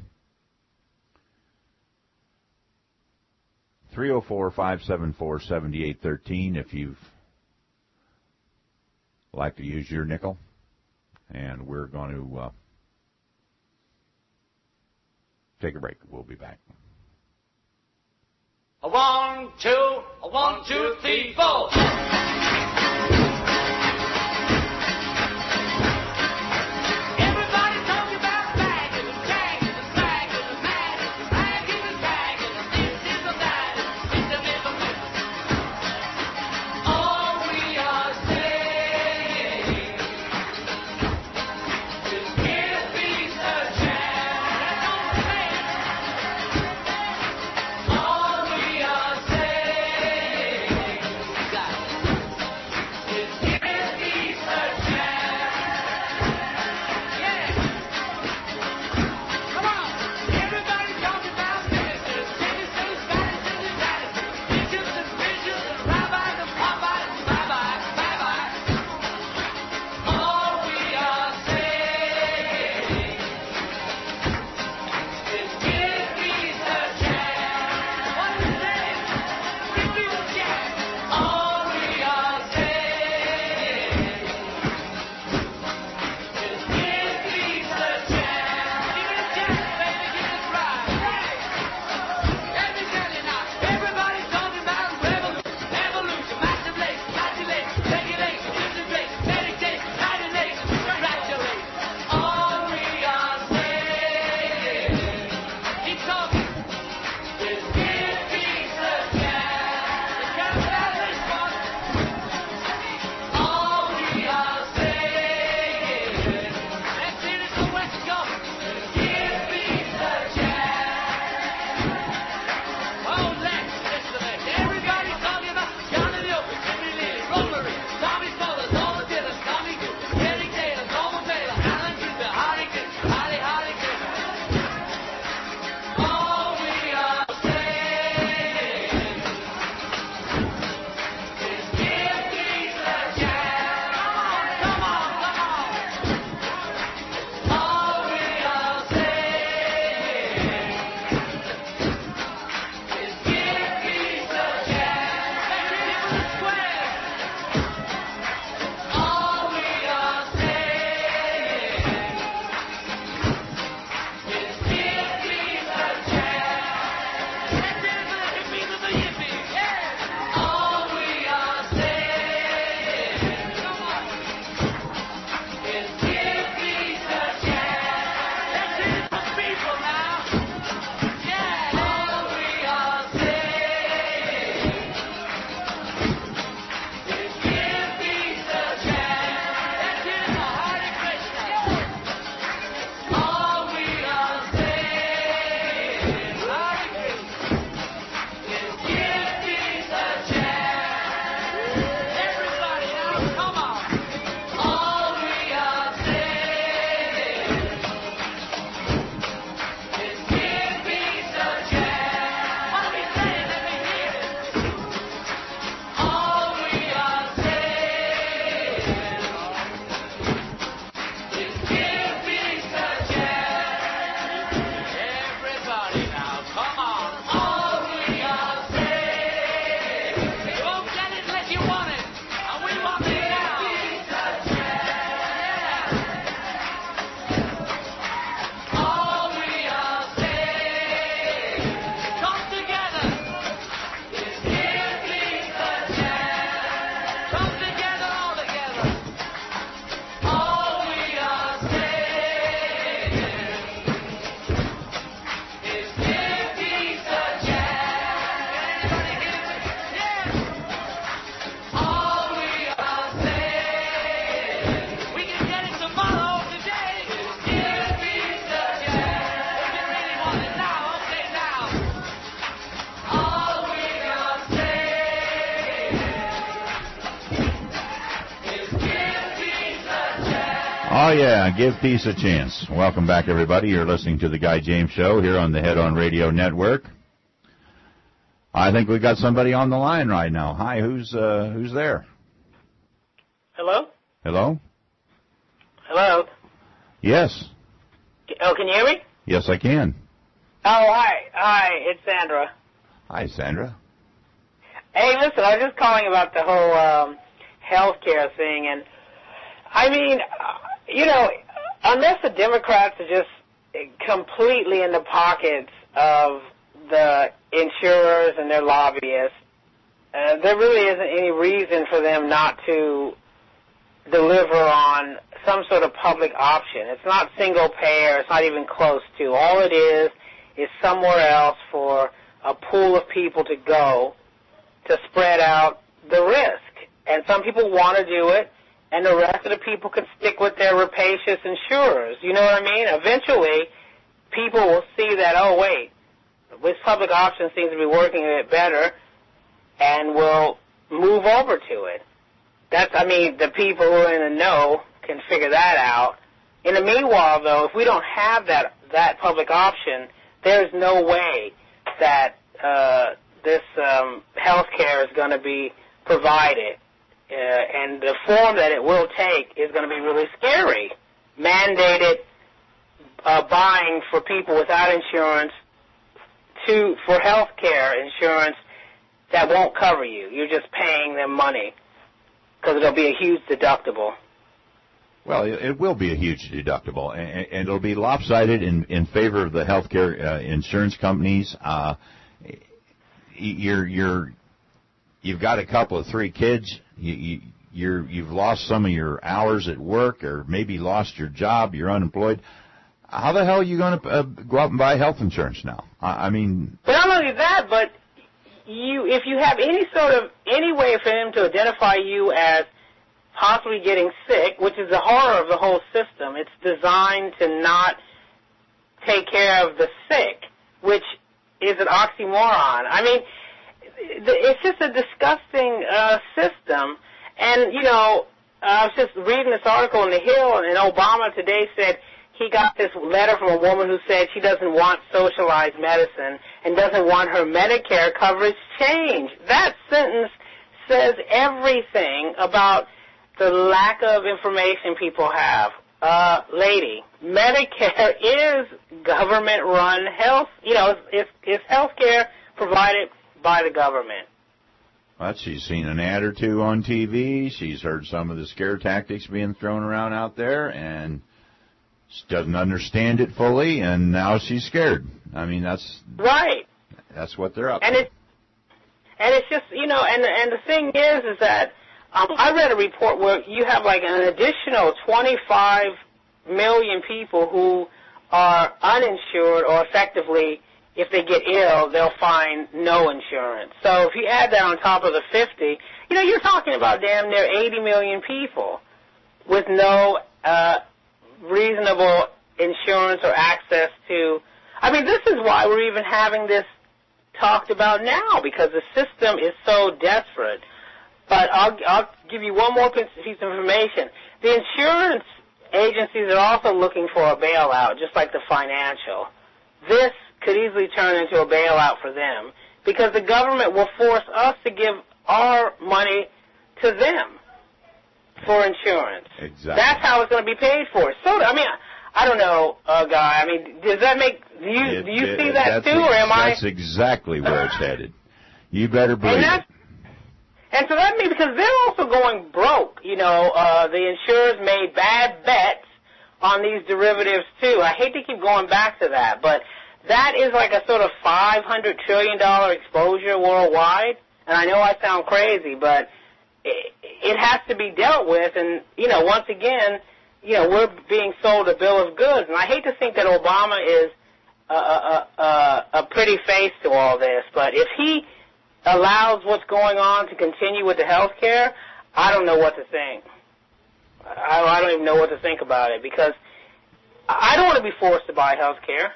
three oh four, five seven four, seven eight one three if you'd like to use your nickel. And we're going to uh, take a break. We'll be back. A one, two, a one, two, three, four. Oh, yeah, give peace a chance. Welcome back, everybody. You're listening to the Guy James Show here on the Head On Radio Network. I think we got somebody on the line right now. Hi, who's uh, who's there? Hello? Hello? Hello? Yes. Oh, can you hear me? Yes, I can. Oh, hi. Hi, it's Sandra. Hi, Sandra. Hey, listen, I was just calling about the whole um, health care thing, and I mean, you know, unless the Democrats are just completely in the pockets of the insurers and their lobbyists, uh, there really isn't any reason for them not to deliver on some sort of public option. It's not single payer. It's not even close to. All it is is somewhere else for a pool of people to go to spread out the risk. And some people want to do it, and the rest of the people can stick with their rapacious insurers. You know what I mean? Eventually, people will see that, oh, wait, this public option seems to be working a bit better, and will move over to it. That's, I mean, the people who are in the know can figure that out. In the meanwhile, though, if we don't have that that public option, there's no way that uh, this um, health care is going to be provided. Uh, and the form that it will take is going to be really scary. Mandated uh, buying for people without insurance to for health care insurance that won't cover you. You're just paying them money because it'll be a huge deductible. Well, it will be a huge deductible, and it'll be lopsided in, in favor of the healthcare uh, insurance companies. Uh, you're you're you've got a couple of three kids. You, you, you're you've lost some of your hours at work, or maybe lost your job. You're unemployed. How the hell are you going to uh, go out and buy health insurance now? I, I mean, but not only that, but you if you have any sort of any way for them to identify you as possibly getting sick, which is the horror of the whole system. It's designed to not take care of the sick, which is an oxymoron. I mean, it's just a disgusting uh, system. And, you know, I was just reading this article in The Hill, and Obama today said he got this letter from a woman who said she doesn't want socialized medicine and doesn't want her Medicare coverage changed. That sentence says everything about the lack of information people have. Uh, lady, Medicare is government-run health. You know, it's, it's, it's health care provided by the government. Well, she's seen an ad or two on T V. She's heard some of the scare tactics being thrown around out there, and she doesn't understand it fully, and now she's scared. I mean, that's right. That's what they're up and to. It, and it's just, you know, and and the thing is, is that Um, I read a report where you have like an additional twenty-five million people who are uninsured, or effectively, if they get ill, they'll find no insurance. So if you add that on top of the fifty, you know, you're talking about damn near eighty million people with no uh, reasonable insurance or access to. I mean, this is why we're even having this talked about now, because the system is so desperate. But I'll, I'll give you one more piece of information. The insurance agencies are also looking for a bailout, just like the financial. This could easily turn into a bailout for them, because the government will force us to give our money to them for insurance. Exactly. That's how it's going to be paid for. So, I mean, I don't know, uh, Guy. I mean, does that make, do you, it, do you it, see that too, or am I? That's I? exactly where it's headed. You better believe and it. And so that means, because they're also going broke, you know, uh, the insurers made bad bets on these derivatives too. I hate to keep going back to that, but that is like a sort of five hundred trillion dollars exposure worldwide. And I know I sound crazy, but it, it has to be dealt with. And, you know, once again, you know, we're being sold a bill of goods. And I hate to think that Obama is a, a, a, a pretty face to all this, but if he allows what's going on to continue with the health care, I don't know what to think. I, I don't even know what to think about it, because I don't want to be forced to buy health care.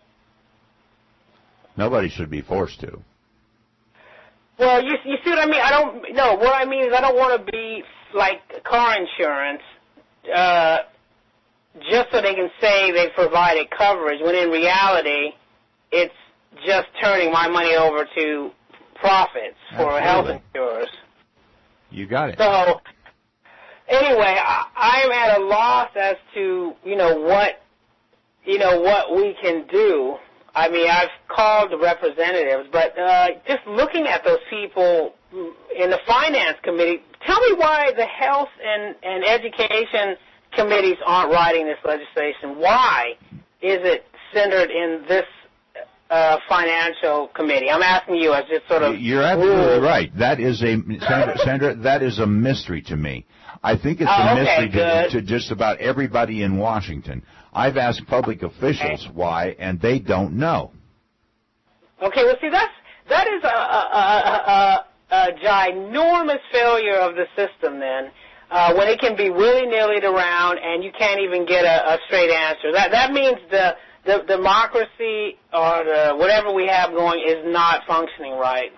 Nobody should be forced to. Well, you, you see what I mean? I don't, no, what I mean is I don't want to be like car insurance, uh, just so they can say they provided coverage, when in reality, it's just turning my money over to profits for Absolutely. health insurers. You got it. So, anyway, I, I'm at a loss as to, you know, what, you know, what we can do. I mean, I've called the representatives, but uh, just looking at those people in the finance committee, tell me why the health and, and education committees aren't writing this legislation. Why is it centered in this uh, financial committee? I'm asking you as just sort of... You're absolutely right. That is a, Sandra, Sandra, that is a mystery to me. I think it's oh, a okay, mystery to, good. to just about everybody in Washington. I've asked public officials okay. why, and they don't know. Okay, well, see, that's, that is a, a, a, a, a ginormous failure of the system then, uh, when it can be willy-nilly around and you can't even get a, a straight answer. That that means the, the democracy or the whatever we have going is not functioning right.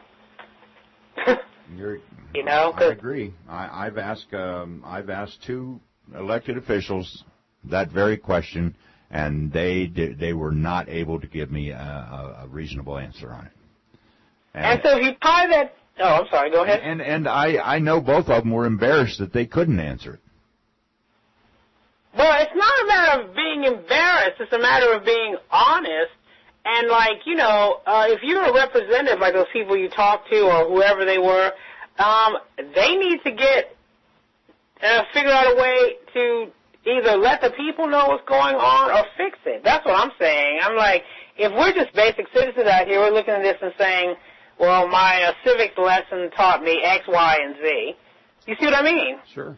You're, you know, I agree. I, I've asked um, I've asked two elected officials that very question, and they did, they were not able to give me a, a, a reasonable answer on it. And, and so if you tie that, oh, I'm sorry, go ahead. And and I, I know both of them were embarrassed that they couldn't answer it. Well, it's not a matter of being embarrassed. It's a matter of being honest. And, like, you know, uh, if you're a representative, like those people you talked to or whoever they were, um, they need to get, uh, figure out a way to either let the people know what's going on or fix it. That's what I'm saying. I'm like, if we're just basic citizens out here, we're looking at this and saying, well, my uh, civics lesson taught me X, Y, and Z. You see what I mean? Sure.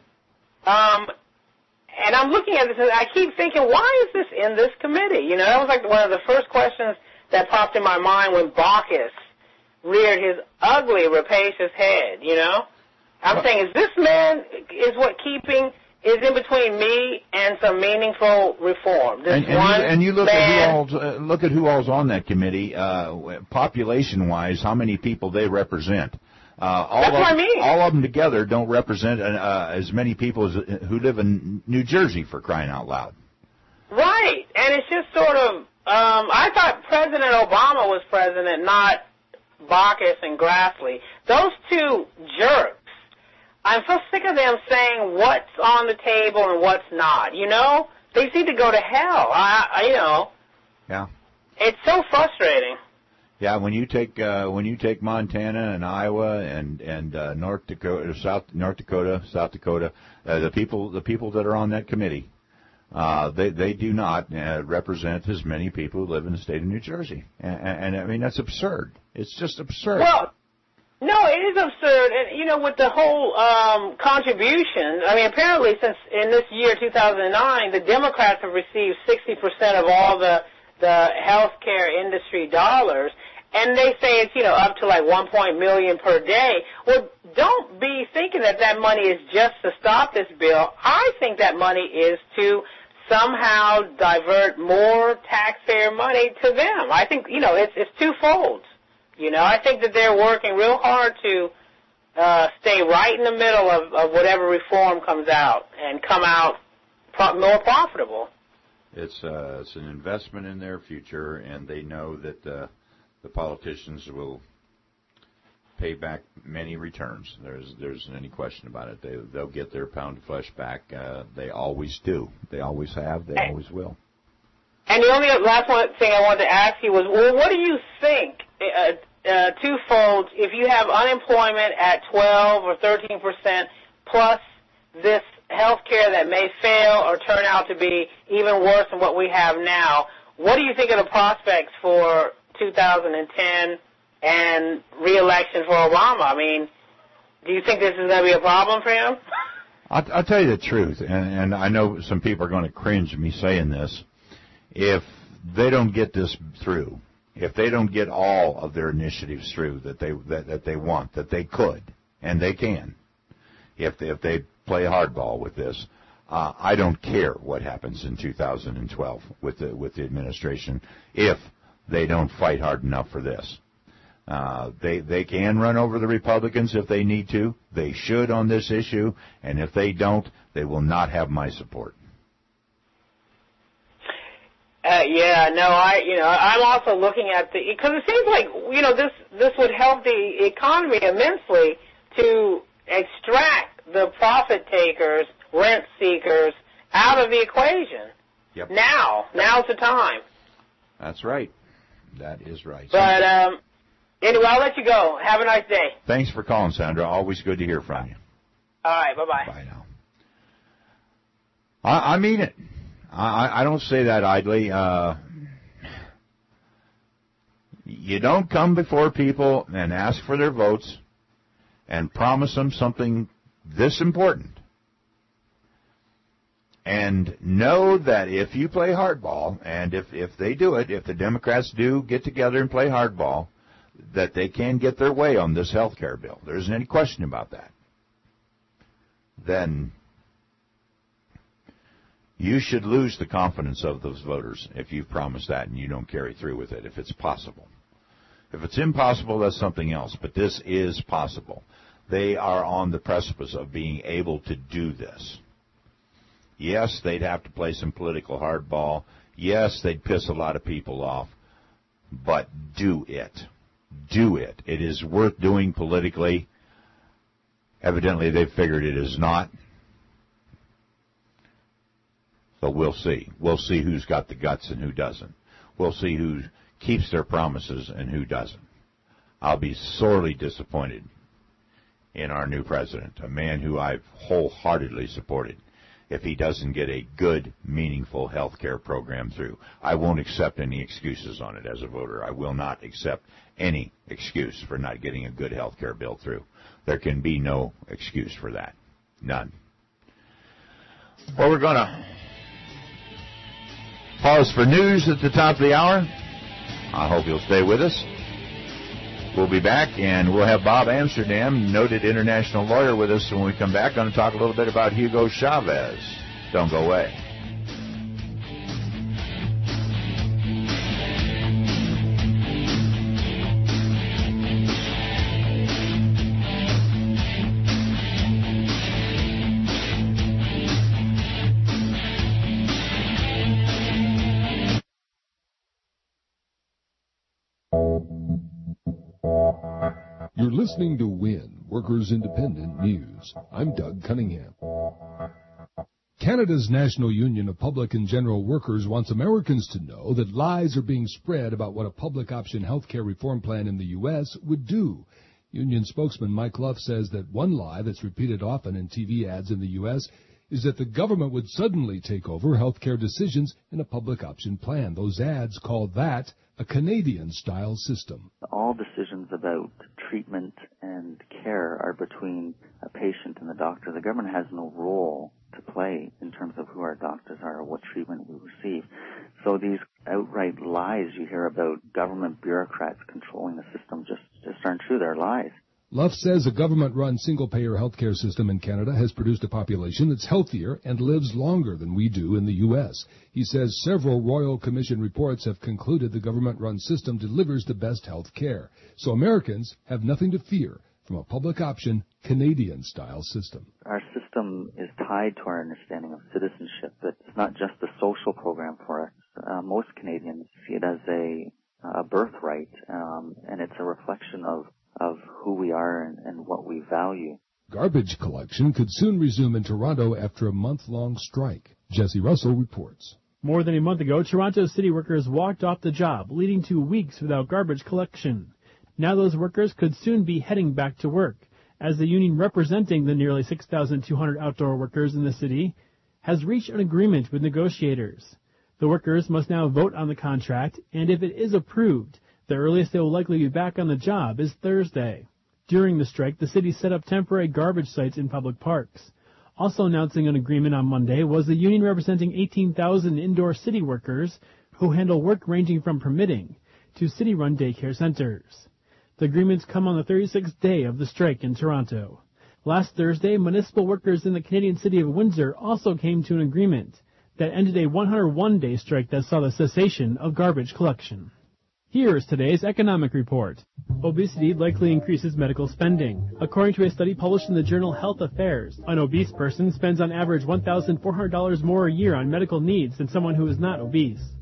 Um, and I'm looking at this and I keep thinking, why is this in this committee? You know, that was like one of the first questions that popped in my mind when Baucus reared his ugly, rapacious head, you know? I'm well, saying, is this man, is what keeping... is in between me and some meaningful reform. This and, and, one you, and you look man, at who all's, uh, look at who all's on that committee, uh, population-wise, how many people they represent. Uh, all That's of, what I mean. All of them together don't represent uh, as many people as who live in New Jersey, for crying out loud. Right, and it's just sort of. Um, I thought President Obama was president, not Baucus and Grassley. Those two jerks. I'm so sick of them saying what's on the table and what's not. You know, they need to go to hell. I, I you know. Yeah. It's so frustrating. Yeah, when you take uh, when you take Montana and Iowa and and uh, North Dakota, South North Dakota, South Dakota, uh, the people the people that are on that committee, uh, they they do not uh, represent as many people who live in the state of New Jersey, and, and, and I mean that's absurd. It's just absurd. Well. No, it is absurd, and you know, with the whole um, contribution. I mean, apparently, since in this year, two thousand nine, the Democrats have received sixty percent of all the the healthcare industry dollars, and they say it's you know up to like one point million per day. Well, don't be thinking that that money is just to stop this bill. I think that money is to somehow divert more taxpayer money to them. I think you know it's it's twofold. You know, I think that they're working real hard to uh, stay right in the middle of, of whatever reform comes out and come out pro- more profitable. It's uh, it's an investment in their future, and they know that uh, the politicians will pay back many returns. There's there's any question about it. They they'll get their pound of flesh back. Uh, they always do. They always have. They always will. And the only last one thing I wanted to ask you was, well, what do you think? Uh, uh, twofold, if you have unemployment at twelve or thirteen percent plus this health care that may fail or turn out to be even worse than what we have now, what do you think of the prospects for two thousand ten and re-election for Obama? I mean, do you think this is going to be a problem for him? I'll, I'll tell you the truth, and, and I know some people are going to cringe at me saying this. If they don't get this through, if they don't get all of their initiatives through that they that, that they want, that they could, and they can, if they, if they play hardball with this, uh, I don't care what happens in two thousand twelve with the with the administration if they don't fight hard enough for this. Uh, they they can run over the Republicans if they need to. They should on this issue, and if they don't, they will not have my support. Uh, yeah, no, I, you know, I'm also looking at the, because it seems like, you know, this, this would help the economy immensely to extract the profit takers, rent seekers out of the equation. Yep. Now, now's the time. That's right. That is right. But, um, anyway, I'll let you go. Have a nice day. Thanks for calling, Sandra. Always good to hear from you. All right, bye-bye. Bye now. I, I mean it. I, I don't say that idly. Uh, you don't come before people and ask for their votes and promise them something this important. And know that if you play hardball, and if, if they do it, if the Democrats do get together and play hardball, that they can get their way on this health care bill. There isn't any question about that. Then you should lose the confidence of those voters if you promise that and you don't carry through with it, if it's possible. If it's impossible, that's something else, but this is possible. They are on the precipice of being able to do this. Yes, they'd have to play some political hardball. Yes, they'd piss a lot of people off, but do it. Do it. It is worth doing politically. Evidently, they've figured it is not. But we'll see. We'll see who's got the guts and who doesn't. We'll see who keeps their promises and who doesn't. I'll be sorely disappointed in our new president, a man who I've wholeheartedly supported, if he doesn't get a good, meaningful health care program through. I won't accept any excuses on it as a voter. I will not accept any excuse for not getting a good health care bill through. There can be no excuse for that. None. Well, we're going to pause for news at the top of the hour. I hope you'll stay with us. We'll be back, and we'll have Bob Amsterdam, noted international lawyer, with us when we come back. Going to talk a little bit about Hugo Chavez. Don't go away. You're listening to WIN, Workers Independent News. I'm Doug Cunningham. Canada's National Union of Public and General Workers wants Americans to know that lies are being spread about what a public option health care reform plan in the U S would do. Union spokesman Mike Luff says that one lie that's repeated often in T V ads in the U S is that the government would suddenly take over health care decisions in a public option plan. Those ads call that a Canadian-style system. All decisions about treatment and care are between a patient and the doctor. The government has no role to play in terms of who our doctors are or what treatment we receive. So these outright lies you hear about government bureaucrats controlling the system just, just aren't true. They're lies. Luff says a government-run single-payer healthcare system in Canada has produced a population that's healthier and lives longer than we do in the U S. He says several Royal Commission reports have concluded the government-run system delivers the best health care. So Americans have nothing to fear from a public option, Canadian-style system. Our system is tied to our understanding of citizenship. It's not just a social program for us. Uh, most Canadians see it as a, a birthright, um, and it's a reflection of of who we are and, and what we value. Garbage collection could soon resume in Toronto after a month-long strike. Jesse Russell reports. More than a month ago, Toronto city workers walked off the job, leading to weeks without garbage collection. Now those workers could soon be heading back to work, as the union representing the nearly six thousand two hundred outdoor workers in the city has reached an agreement with negotiators. The workers must now vote on the contract, and if it is approved, the earliest they will likely be back on the job is Thursday. During the strike, the city set up temporary garbage sites in public parks. Also announcing an agreement on Monday was the union representing eighteen thousand indoor city workers who handle work ranging from permitting to city-run daycare centers. The agreements come on the thirty-sixth day of the strike in Toronto. Last Thursday, municipal workers in the Canadian city of Windsor also came to an agreement that ended a one hundred one day strike that saw the cessation of garbage collection. Here is today's economic report. Obesity likely increases medical spending. According to a study published in the journal Health Affairs, an obese person spends on average one thousand four hundred dollars more a year on medical needs than someone who is not obese.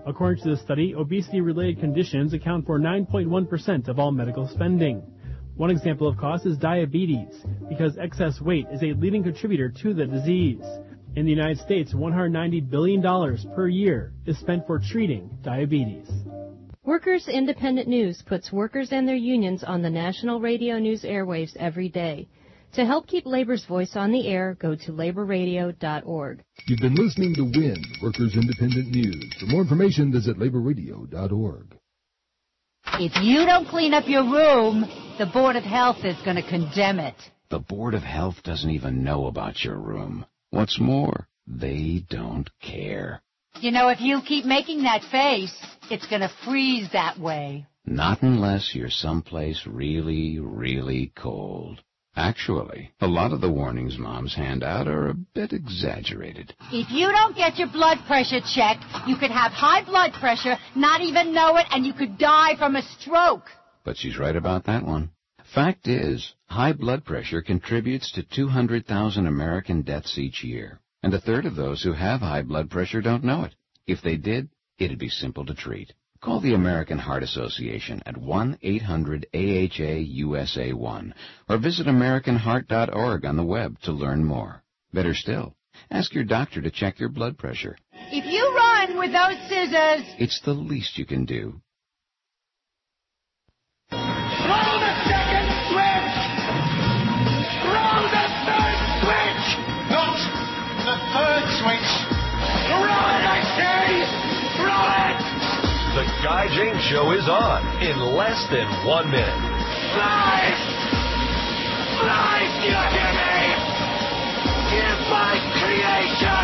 According to the study, obesity-related conditions account for nine point one percent of all medical spending. One example of cause is diabetes, because excess weight is a leading contributor to the disease. In the United States, one hundred ninety billion dollars per year is spent for treating diabetes. Workers Independent News puts workers and their unions on the national radio news airwaves every day. To help keep labor's voice on the air, go to labor radio dot org. You've been listening to W I N, Workers Independent News. For more information, visit labor radio dot org. If you don't clean up your room, the Board of Health is going to condemn it. The Board of Health doesn't even know about your room. What's more, they don't care. You know, if you keep making that face, it's going to freeze that way. Not unless you're someplace really, really cold. Actually, a lot of the warnings moms hand out are a bit exaggerated. If you don't get your blood pressure checked, you could have high blood pressure, not even know it, and you could die from a stroke. But she's right about that one. Fact is, high blood pressure contributes to two hundred thousand American deaths each year. And a third of those who have high blood pressure don't know it. If they did, it'd be simple to treat. Call the American Heart Association at one eight hundred A H A U S A one or visit American Heart dot org on the web to learn more. Better still, ask your doctor to check your blood pressure. If you run with those scissors, it's the least you can do. Throw the second switch! Throw the third switch! Not the third switch! Throw it, I say! Throw it! The Guy James Show is on in less than one minute. Life! Life, you hear me? Give my creation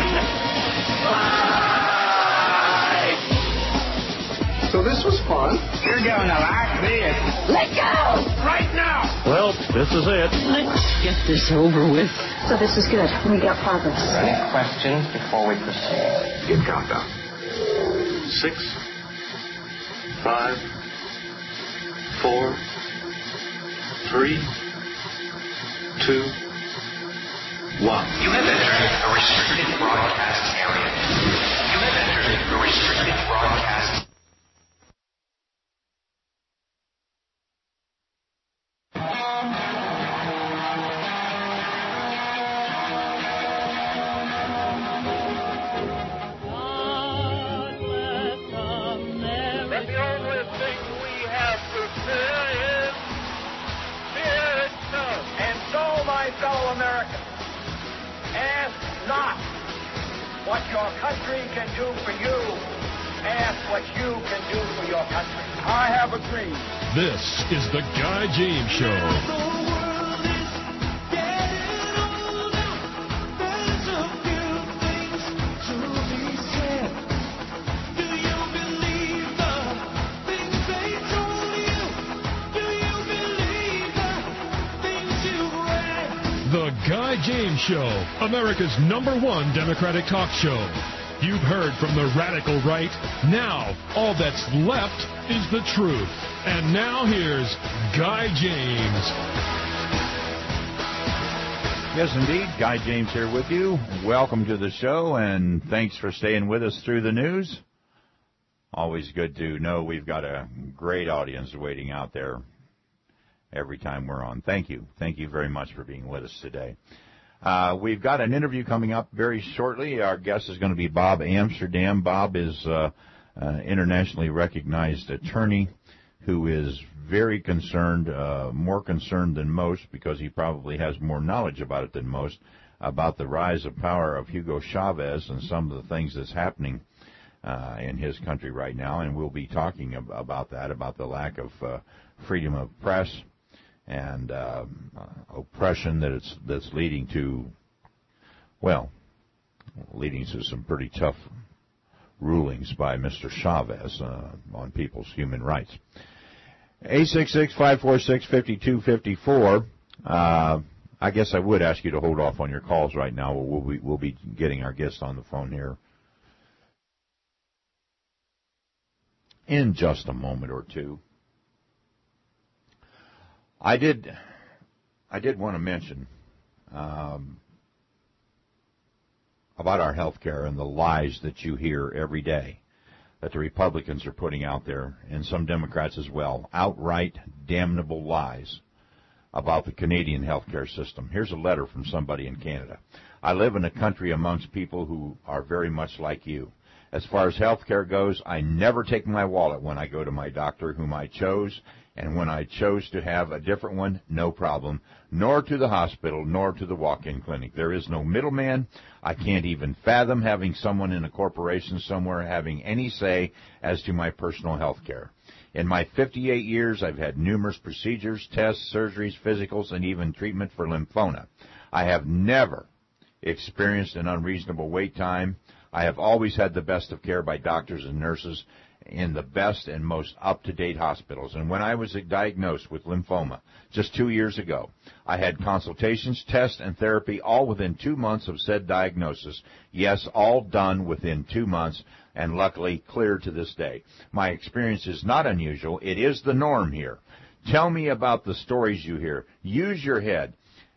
life! So this was fun. You're going to like this. Let go! Right now! Well, this is it. Let's get this over with. So this is good. We got progress. Any questions before we proceed? Get countdown. Six. Five, four, three, two, one. You have entered a restricted broadcast area. You have entered a restricted broadcast. Fellow Americans, ask not what your country can do for you. Ask what you can do for your country. I have a dream. This is the Guy James Show. The Guy James Show, America's number one Democratic talk show. You've heard from the radical right. Now, all that's left is the truth. And now here's Guy James. Yes, indeed. Guy James here with you. Welcome to the show, and thanks for staying with us through the news. Always good to know we've got a great audience waiting out there every time we're on. Thank you. Thank you very much for being with us today. Uh, we've got an interview coming up very shortly. Our guest is going to be Bob Amsterdam. Bob is uh, an internationally recognized attorney who is very concerned, uh, more concerned than most, because he probably has more knowledge about it than most, about the rise of power of Hugo Chavez and some of the things that's happening uh, in his country right now. And we'll be talking ab- about that, about the lack of uh, freedom of press and uh, uh, oppression that it's that's leading to, well, leading to some pretty tough rulings by Mister Chavez uh, on people's human rights. eight six six, five four six, five two five four. Uh, I guess I would ask you to hold off on your calls right now. We'll be, we'll be getting our guest on the phone here in just a moment or two. I did, I did want to mention um, about our health care and the lies that you hear every day that the Republicans are putting out there, and some Democrats as well, outright damnable lies about the Canadian healthcare system. Here's a letter from somebody in Canada. I live in a country amongst people who are very much like you. As far as healthcare goes, I never take my wallet when I go to my doctor whom I chose, and when I chose to have a different one, no problem, nor to the hospital, nor to the walk-in clinic. There is no middleman. I can't even fathom having someone in a corporation somewhere having any say as to my personal health care. In my fifty-eight years, I've had numerous procedures, tests, surgeries, physicals, and even treatment for lymphoma. I have never experienced an unreasonable wait time. I have always had the best of care by doctors and nurses in the best and most up-to-date hospitals. And when I was diagnosed with lymphoma just two years ago, I had consultations, tests, and therapy all within two months of said diagnosis. Yes, all done within two months, and luckily clear to this day. My experience is not unusual. It is the norm here. Tell me about the stories you hear. Use your head.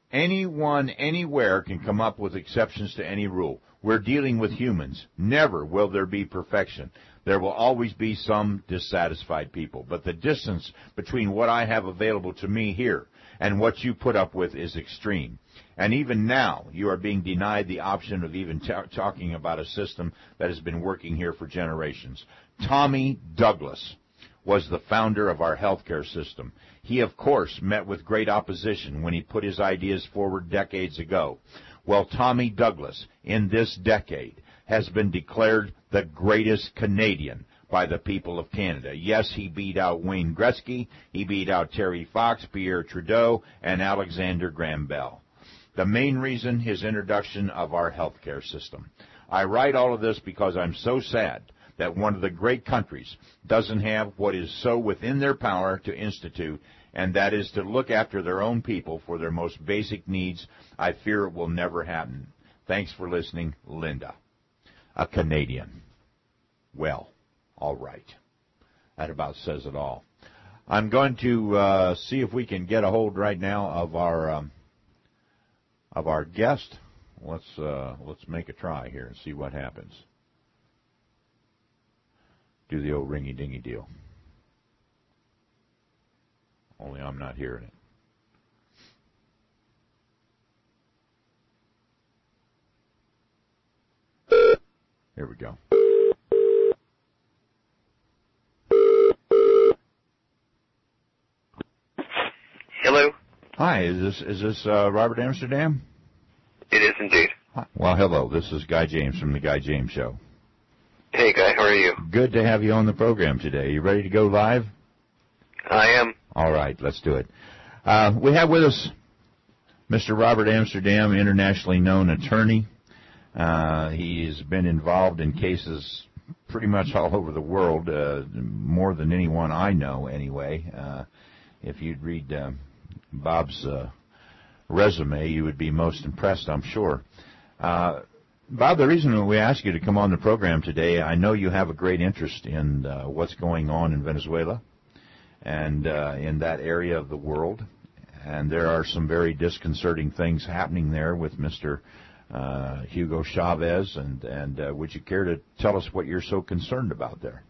Anyone, anywhere can come up with exceptions to any rule. We're dealing with humans. Never will there be perfection. There will always be some dissatisfied people. But the distance between what I have available to me here and what you put up with is extreme. And even now, you are being denied the option of even t- talking about a system that has been working here for generations. Tommy Douglas was the founder of our healthcare system. He, of course, met with great opposition when he put his ideas forward decades ago. Well, Tommy Douglas, in this decade, has been declared the greatest Canadian by the people of Canada. Yes, he beat out Wayne Gretzky, he beat out Terry Fox, Pierre Trudeau, and Alexander Graham Bell. The main reason, his introduction of our healthcare system. I write all of this because I'm so sad that one of the great countries doesn't have what is so within their power to institute, and that is to look after their own people for their most basic needs. I fear it will never happen. Thanks for listening, Linda. A Canadian. Well, all right. That about says it all. I'm going to uh, see if we can get a hold right now of our um, of our guest. Let's uh, let's make a try here and see what happens. Do the old ringy-dingy deal. Only I'm not hearing it. Here we go. Hello. Hi, is this is this uh, Robert Amsterdam? It is indeed. Hi. Well, hello. This is Guy James from the Guy James Show. Hey, Guy. How are you? Good to have you on the program today. You ready to go live? I am. All right, let's do it. Uh, we have with us Mister Robert Amsterdam, internationally known attorney. Uh, he's been involved in cases pretty much all over the world, uh, more than anyone I know anyway. Uh, if you'd read uh, Bob's uh, resume, you would be most impressed, I'm sure. Uh, Bob, the reason we asked you to come on the program today, I know you have a great interest in uh, what's going on in Venezuela and uh, in that area of the world. And there are some very disconcerting things happening there with Mister Uh, Hugo Chavez, and, and uh, would you care to tell us what you're so concerned about there?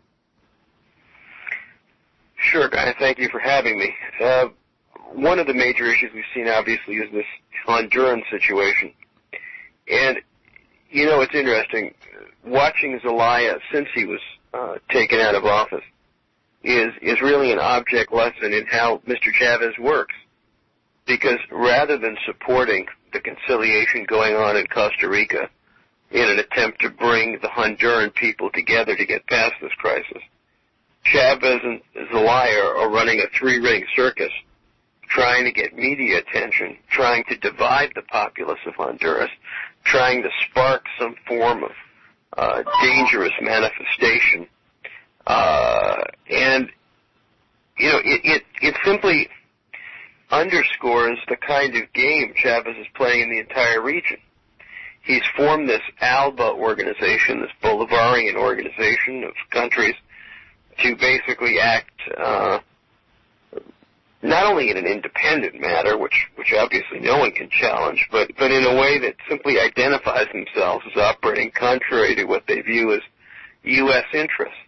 Sure, Guy. Thank you for having me. Uh, one of the major issues we've seen, obviously, is this Honduran situation. And, you know, it's interesting. Watching Zelaya since he was uh, taken out of office is, is really an object lesson in how Mister Chavez works. Because rather than supporting the conciliation going on in Costa Rica in an attempt to bring the Honduran people together to get past this crisis, Chavez and Zelaya are running a three-ring circus, trying to get media attention, trying to divide the populace of Honduras, trying to spark some form of uh, dangerous manifestation. Uh, and, you know, it, it, it simply underscores the kind of game Chavez is playing in the entire region. He's formed this ALBA organization, this Bolivarian organization of countries, to basically act uh, not only in an independent manner, which, which obviously no one can challenge, but, but in a way that simply identifies themselves as operating contrary to what they view as U S interests.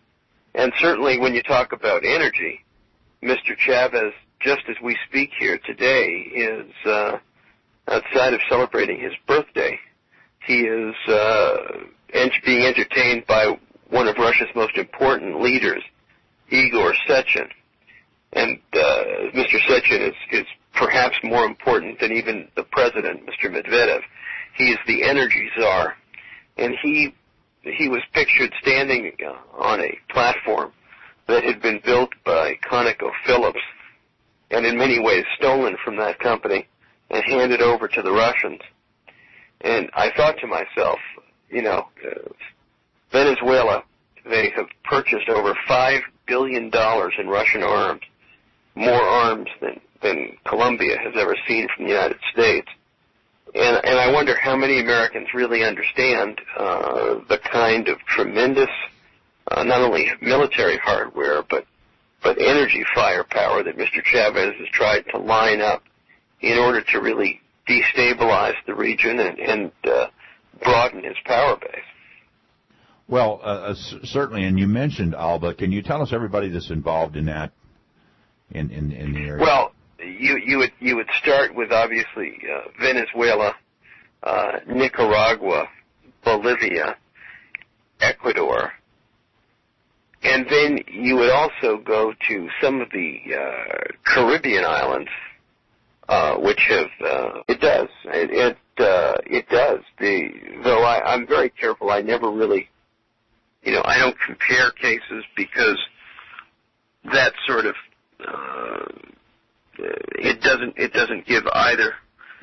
And certainly when you talk about energy, Mister Chavez, just as we speak here today, is uh, outside of celebrating his birthday, he is uh, ent- being entertained by one of Russia's most important leaders, Igor Sechin. And uh, Mister Sechin is, is perhaps more important than even the president, Mister Medvedev. He is the energy czar. And he he was pictured standing uh, on a platform that had been built by ConocoPhillips and in many ways stolen from that company and handed over to the Russians. And I thought to myself, you know, uh, Venezuela, they have purchased over five billion dollars in Russian arms, more arms than, than Colombia has ever seen from the United States. And, and I wonder how many Americans really understand uh, the kind of tremendous, uh, not only military hardware, but but energy firepower that Mister Chavez has tried to line up in order to really destabilize the region and, and uh, broaden his power base. Well, uh, certainly, and you mentioned Alba. Can you tell us everybody that's involved in that in, in, in the area? Well, you you would you would start with obviously uh, Venezuela, uh, Nicaragua, Bolivia, Ecuador, and then you would also go to some of the uh, Caribbean islands, uh, which have uh, it does it it, uh, it does. The though I, I'm very careful. I never really, you know, I don't compare cases because that sort of uh, it doesn't it doesn't give either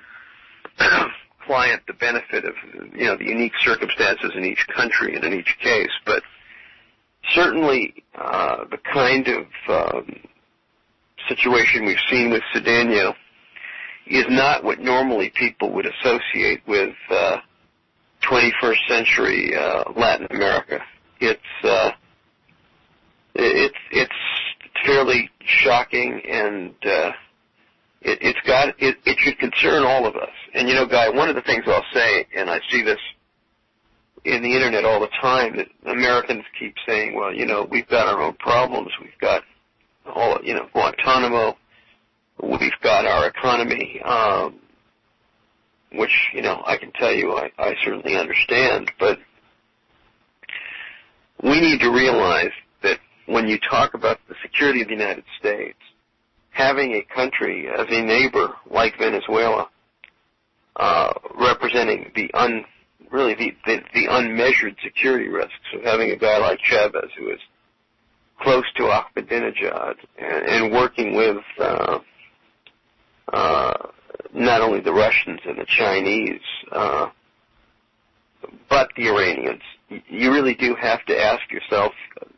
client the benefit of, you know, the unique circumstances in each country and in each case, but certainly uh, the kind of um, situation we've seen with Cedeno is not what normally people would associate with uh, twenty-first century uh, Latin America. It's uh, it's it's fairly shocking, and uh, it, it's got it, it should concern all of us. And you know, Guy, one of the things I'll say, and I see this in the internet all the time, that Americans keep saying, well, you know, we've got our own problems. We've got all, you know, Guantanamo. We've got our economy, um, which, you know, I can tell you I, I certainly understand. But we need to realize that when you talk about the security of the United States, having a country as a neighbor like Venezuela, uh, representing the un, really the, the, the unmeasured security risks of having a guy like Chavez who is close to Ahmadinejad and, and working with uh, uh, not only the Russians and the Chinese, uh, but the Iranians, you really do have to ask yourself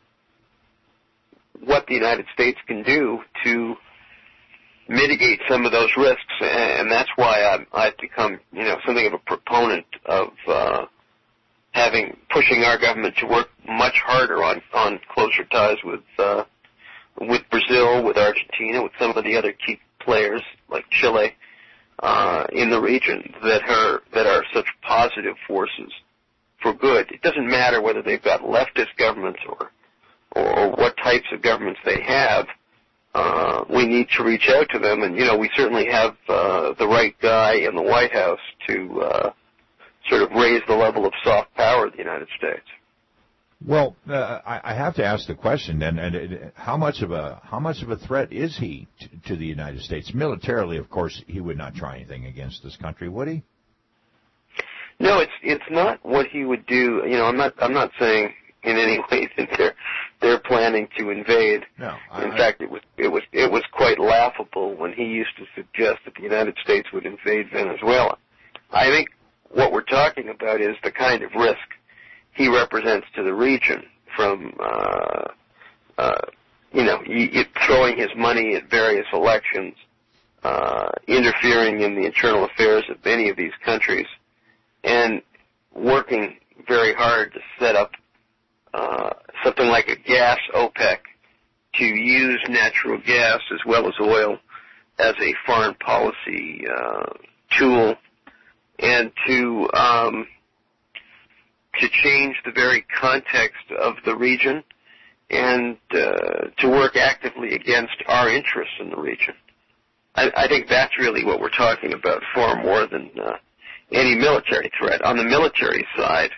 what the United States can do to mitigate some of those risks, and that's why I've, I've become, you know, something of a proponent of uh, having pushing our government to work much harder on, on closer ties with uh, with Brazil, with Argentina, with some of the other key players like Chile uh, in the region that are that are such positive forces for good. It doesn't matter whether they've got leftist governments or or what types of governments they have. Uh, we need to reach out to them, and, you know, we certainly have uh, the right guy in the White House to uh, sort of raise the level of soft power of the United States. Well, uh, I, I have to ask the question then, and it, how much of a how much of a threat is he to, to the United States? Militarily, of course, he would not try anything against this country, would he? No, it's it's not what he would do. You know, I'm not I'm not saying in any way that they're they're planning to invade. No, I, in fact, it was it was it was quite laughable when he used to suggest that the United States would invade Venezuela. I think what we're talking about is the kind of risk he represents to the region, from uh, uh, you know y- y- throwing his money at various elections, uh, interfering in the internal affairs of many of these countries, and working very hard to set up uh, something like a gas OPEC to use natural gas as well as oil as a foreign policy uh, tool, and to um, to change the very context of the region and uh, to work actively against our interests in the region. I, I think that's really what we're talking about, far more than uh, any military threat. On the military side,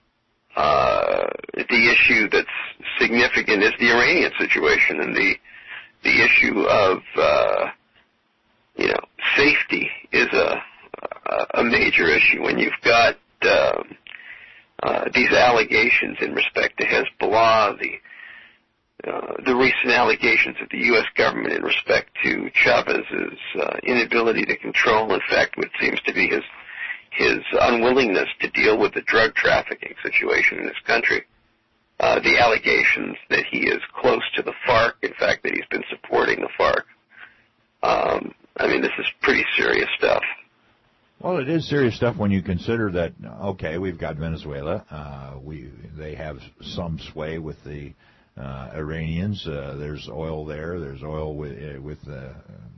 uh, the issue that's significant is the Iranian situation, and the the issue of uh, you know safety is a a major issue when you've got um, uh, these allegations in respect to Hezbollah, the Uh, the recent allegations of the U S government in respect to Chavez's uh, inability to control, in fact, what seems to be his his unwillingness to deal with the drug trafficking situation in this country. Uh, the allegations that he is close to the FARC, in fact, that he's been supporting the FARC. Um, I mean, this is pretty serious stuff. Well, it is serious stuff when you consider that, okay, we've got Venezuela. Uh, we they have some sway with the Uh, Iranians, uh, there's oil there. There's oil with uh, with uh,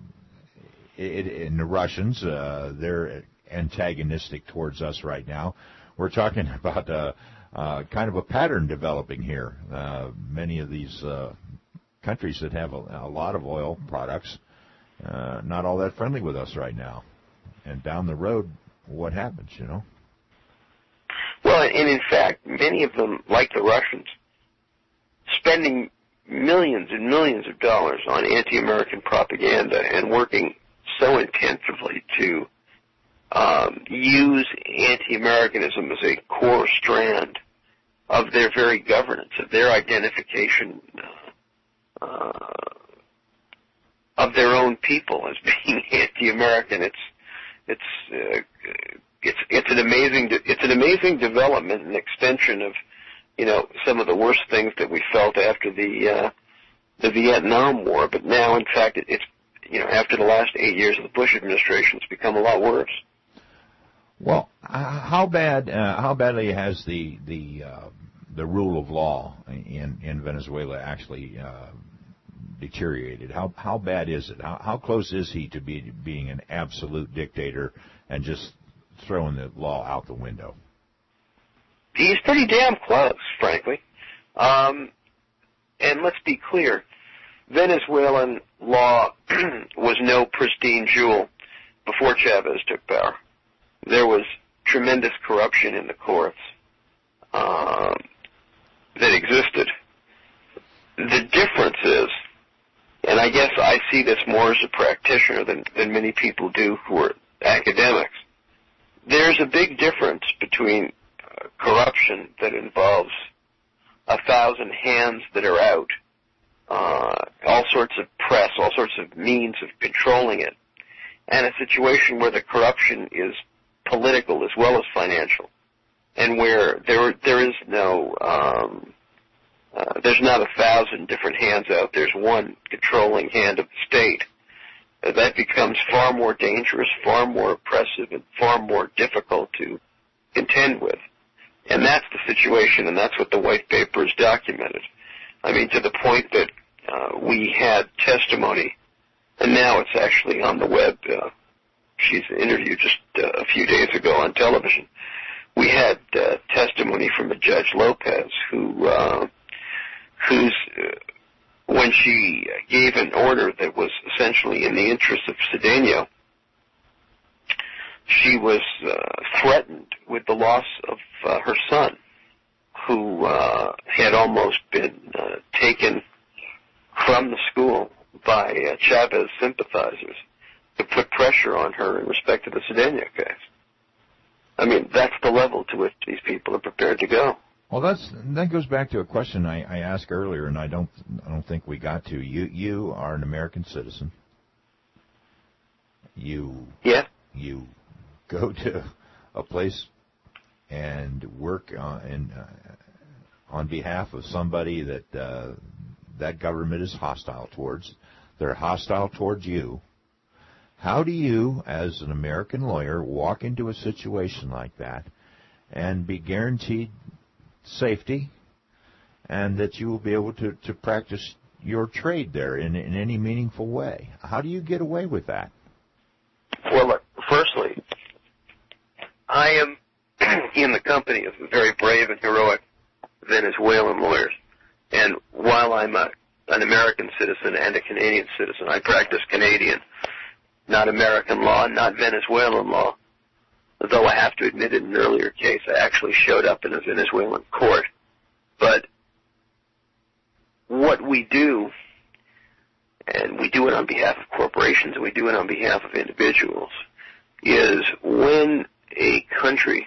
it, and the Russians. Uh, they're antagonistic towards us right now. We're talking about uh, uh, kind of a pattern developing here. Uh, many of these uh, countries that have a, a lot of oil products, uh, not all that friendly with us right now. And down the road, what happens? You know. Well, and in fact, many of them, like the Russians, spending millions and millions of dollars on anti-American propaganda and working so intensively to um, use anti-Americanism as a core strand of their very governance, of their identification uh, uh, of their own people as being anti-American. It's it's uh, it's it's an amazing it's an amazing development and extension of, you know, some of the worst things that we felt after the uh, the Vietnam War, but now, in fact, it, it's, you know, after the last eight years of the Bush administration, it's become a lot worse. Well, how bad, uh, how badly has the the uh, the rule of law in in Venezuela actually uh, deteriorated? How how bad is it? How how close is he to be being an absolute dictator and just throwing the law out the window? He's pretty damn close, frankly. Um, and let's be clear, Venezuelan law was no pristine jewel before Chavez took power. There was tremendous corruption in the courts um, that existed. The difference is, and I guess I see this more as a practitioner than, than many people do who are academics, there's a big difference between corruption that involves a thousand hands that are out, uh, all sorts of press, all sorts of means of controlling it, and a situation where the corruption is political as well as financial, and where there there is no, um, uh, there's not a thousand different hands out. There's one controlling hand of the state. Uh, that becomes far more dangerous, far more oppressive, and far more difficult to contend with. And that's the situation, and that's what the white paper has documented. I mean, to the point that uh, we had testimony, and now it's actually on the web. Uh, she's interviewed just uh, a few days ago on television. We had uh, testimony from a Judge Lopez who, uh, who's, uh, when she gave an order that was essentially in the interest of Cedeno, she was uh, threatened with the loss of uh, her son, who uh, had almost been uh, taken from the school by uh, Chavez sympathizers to put pressure on her in respect to the Cedeno case. I mean, that's the level to which these people are prepared to go. Well, that's that goes back to a question I, I asked earlier, and I don't I don't think we got to. You you are an American citizen. You yeah. You go to a place and work on, in, uh, on behalf of somebody that uh, that government is hostile towards. They're hostile towards you. How do you, as an American lawyer, walk into a situation like that and be guaranteed safety and that you will be able to, to practice your trade there in, in any meaningful way? How do you get away with that? Well, look, firstly, I am in the company of very brave and heroic Venezuelan lawyers. And while I'm a, an American citizen and a Canadian citizen, I practice Canadian, not American law, not Venezuelan law. Though I have to admit in an earlier case, I actually showed up in a Venezuelan court. But what we do, and we do it on behalf of corporations and we do it on behalf of individuals, is when a country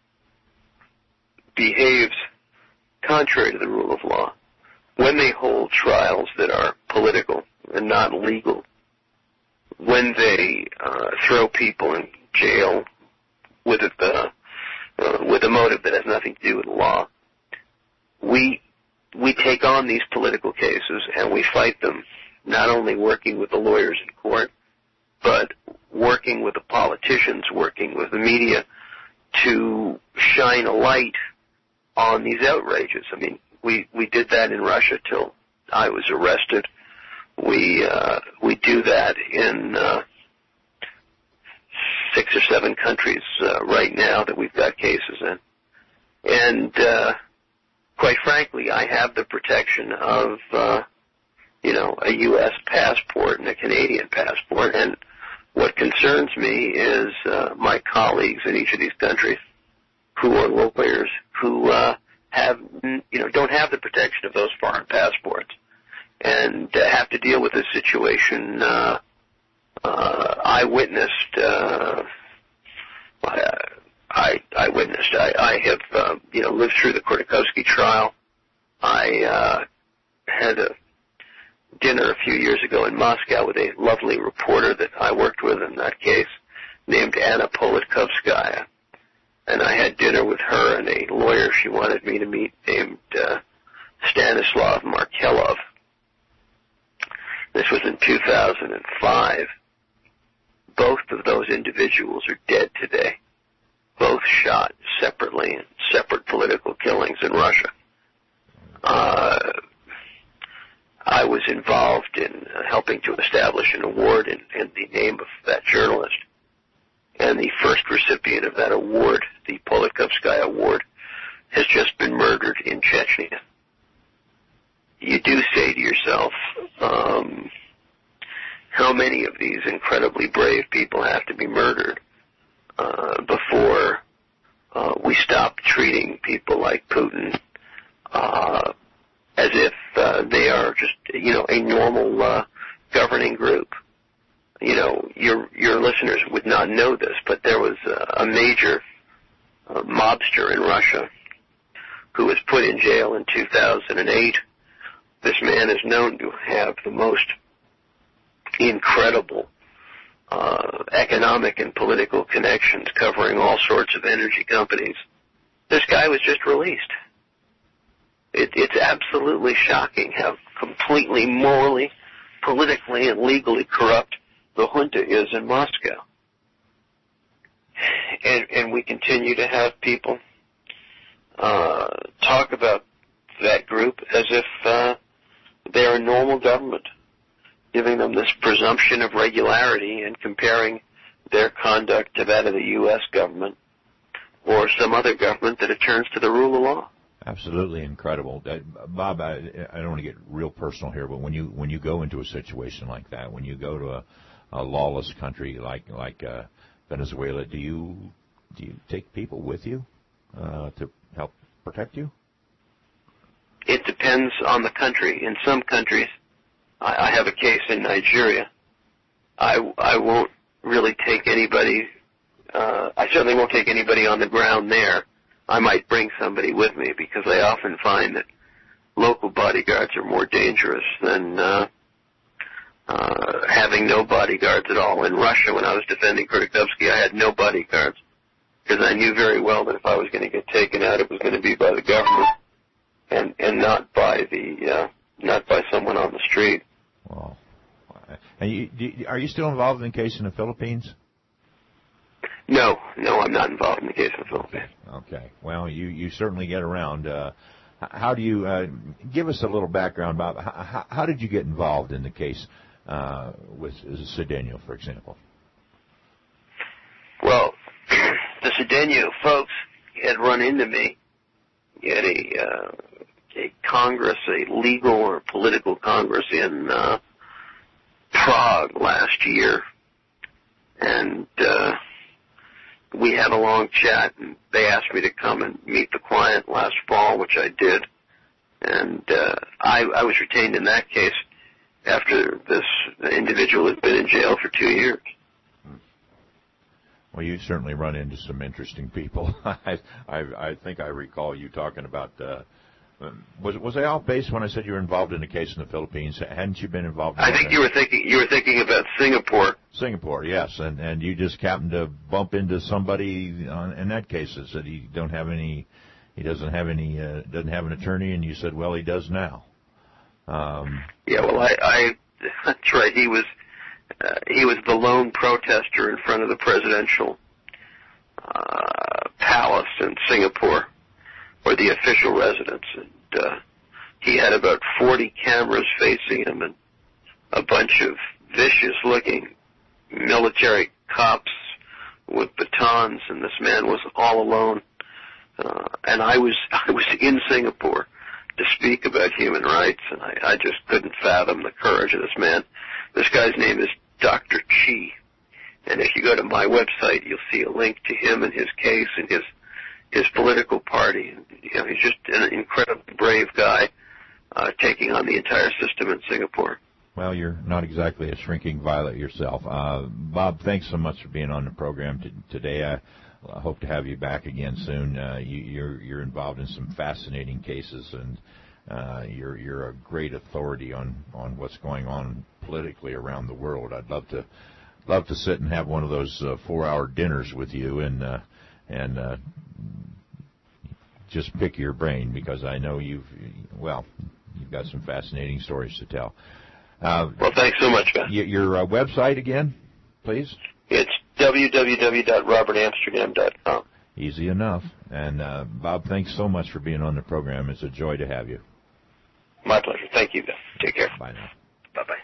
behaves contrary to the rule of law, when they hold trials that are political and not legal, when they uh, throw people in jail with a, uh, uh, with a motive that has nothing to do with the law, we we take on these political cases and we fight them, not only working with the lawyers in court, but working with the politicians, working with the media to shine a light on these outrages. I mean, we, we did that in Russia till I was arrested. We uh, we do that in uh, six or seven countries uh, right now that we've got cases in. And uh, quite frankly, I have the protection of, uh, you know, a U S passport and a Canadian passport. And what concerns me is uh, my colleagues in each of these countries who are lawyers who uh, have, you know, don't have the protection of those foreign passports and uh, have to deal with this situation. Uh, uh, I witnessed. Uh, I I witnessed. I, I have, uh, you know, lived through the Khodorkovsky trial. I uh, had a dinner a few years ago in Moscow with a lovely reporter that I worked with in that case, named Anna Politkovskaya. And I had dinner with her and a lawyer she wanted me to meet named uh, Stanislav Markelov. This was in two thousand five. Both of those individuals are dead today. Both shot separately in separate political killings in Russia. Uh, I was involved in uh, helping to establish an award in, in the name of that journalist. And the first recipient of that award, the Politkovskaya Award, has just been murdered in Chechnya. You do say to yourself, um, how many of these incredibly brave people have to be murdered uh, before uh, we stop treating people like Putin uh, as if uh, they are just, you know, a normal uh, governing group. You know, your your listeners would not know this, but there was a, a major uh, mobster in Russia who was put in jail in two thousand eight. This man is known to have the most incredible uh, economic and political connections covering all sorts of energy companies. This guy was just released. It, it's absolutely shocking how completely morally, politically, and legally corrupt the junta is in Moscow. And, and we continue to have people uh, talk about that group as if uh, they're a normal government, giving them this presumption of regularity and comparing their conduct to that of the U S government or some other government that adherns to the rule of law. Absolutely incredible. Uh, Bob, I, I don't want to get real personal here, but when you when you go into a situation like that, when you go to a, a lawless country like like uh, Venezuela, do you do you take people with you uh, to help protect you? It depends on the country. In some countries, I, I have a case in Nigeria. I, I won't really take anybody. Uh, I certainly won't take anybody on the ground there. I might bring somebody with me because I often find that local bodyguards are more dangerous than uh, uh, having no bodyguards at all. In Russia, when I was defending Khodorkovsky, I had no bodyguards because I knew very well that if I was going to get taken out, it was going to be by the government and and not by the uh, not by someone on the street. Wow. And you, do, are you still involved in the case in the Philippines? No, no, I'm not involved in the case of the Philippines. Okay. Well, you, you certainly get around. Uh, how do you uh, give us a little background, Bob? How, how did you get involved in the case uh, with Cedeno, for example? Well, the Cedeno folks had run into me at a uh, a congress, a legal or political congress in uh, Prague last year, and uh, we had a long chat, and they asked me to come and meet the client last fall, which I did, and uh, I, I was retained in that case after this individual had been in jail for two years. Well, you certainly run into some interesting people. I, I, I think I recall you talking about, uh, was was I off base when I said you were involved in a case in the Philippines? Hadn't you been involved in I think you were thinking you were thinking about Singapore. Singapore, yes, and and you just happened to bump into somebody on, in that case that said he don't have any, he doesn't have any, uh, doesn't have an attorney, and you said, well, he does now. Um, yeah, well, I, I that's right. He was. Uh, he was the lone protester in front of the presidential uh, palace in Singapore, or the official residence, and uh, he had about forty cameras facing him and a bunch of vicious-looking military cops with batons, and this man was all alone. Uh, and I was I was in Singapore to speak about human rights, and I, I just couldn't fathom the courage of this man. This guy's name is Doctor Chi, and if you go to my website, you'll see a link to him and his case and his his political party. You know, he's just an incredibly brave guy, uh, taking on the entire system in Singapore. Well, you're not exactly a shrinking violet yourself. Uh, Bob, thanks so much for being on the program t- today. I, I hope to have you back again soon. Uh, you, you're you're involved in some fascinating cases, and Uh, you're you're a great authority on, on what's going on politically around the world. I'd love to love to sit and have one of those uh, four-hour dinners with you and uh, and uh, just pick your brain, because I know you've well you've got some fascinating stories to tell. Uh, well, thanks so much, man. Y- your uh, website again, please. It's w w w dot robert amsterdam dot com. Easy enough. And uh, Bob, thanks so much for being on the program. It's a joy to have you. My pleasure. Thank you, guys. Take care. Bye now. Bye-bye.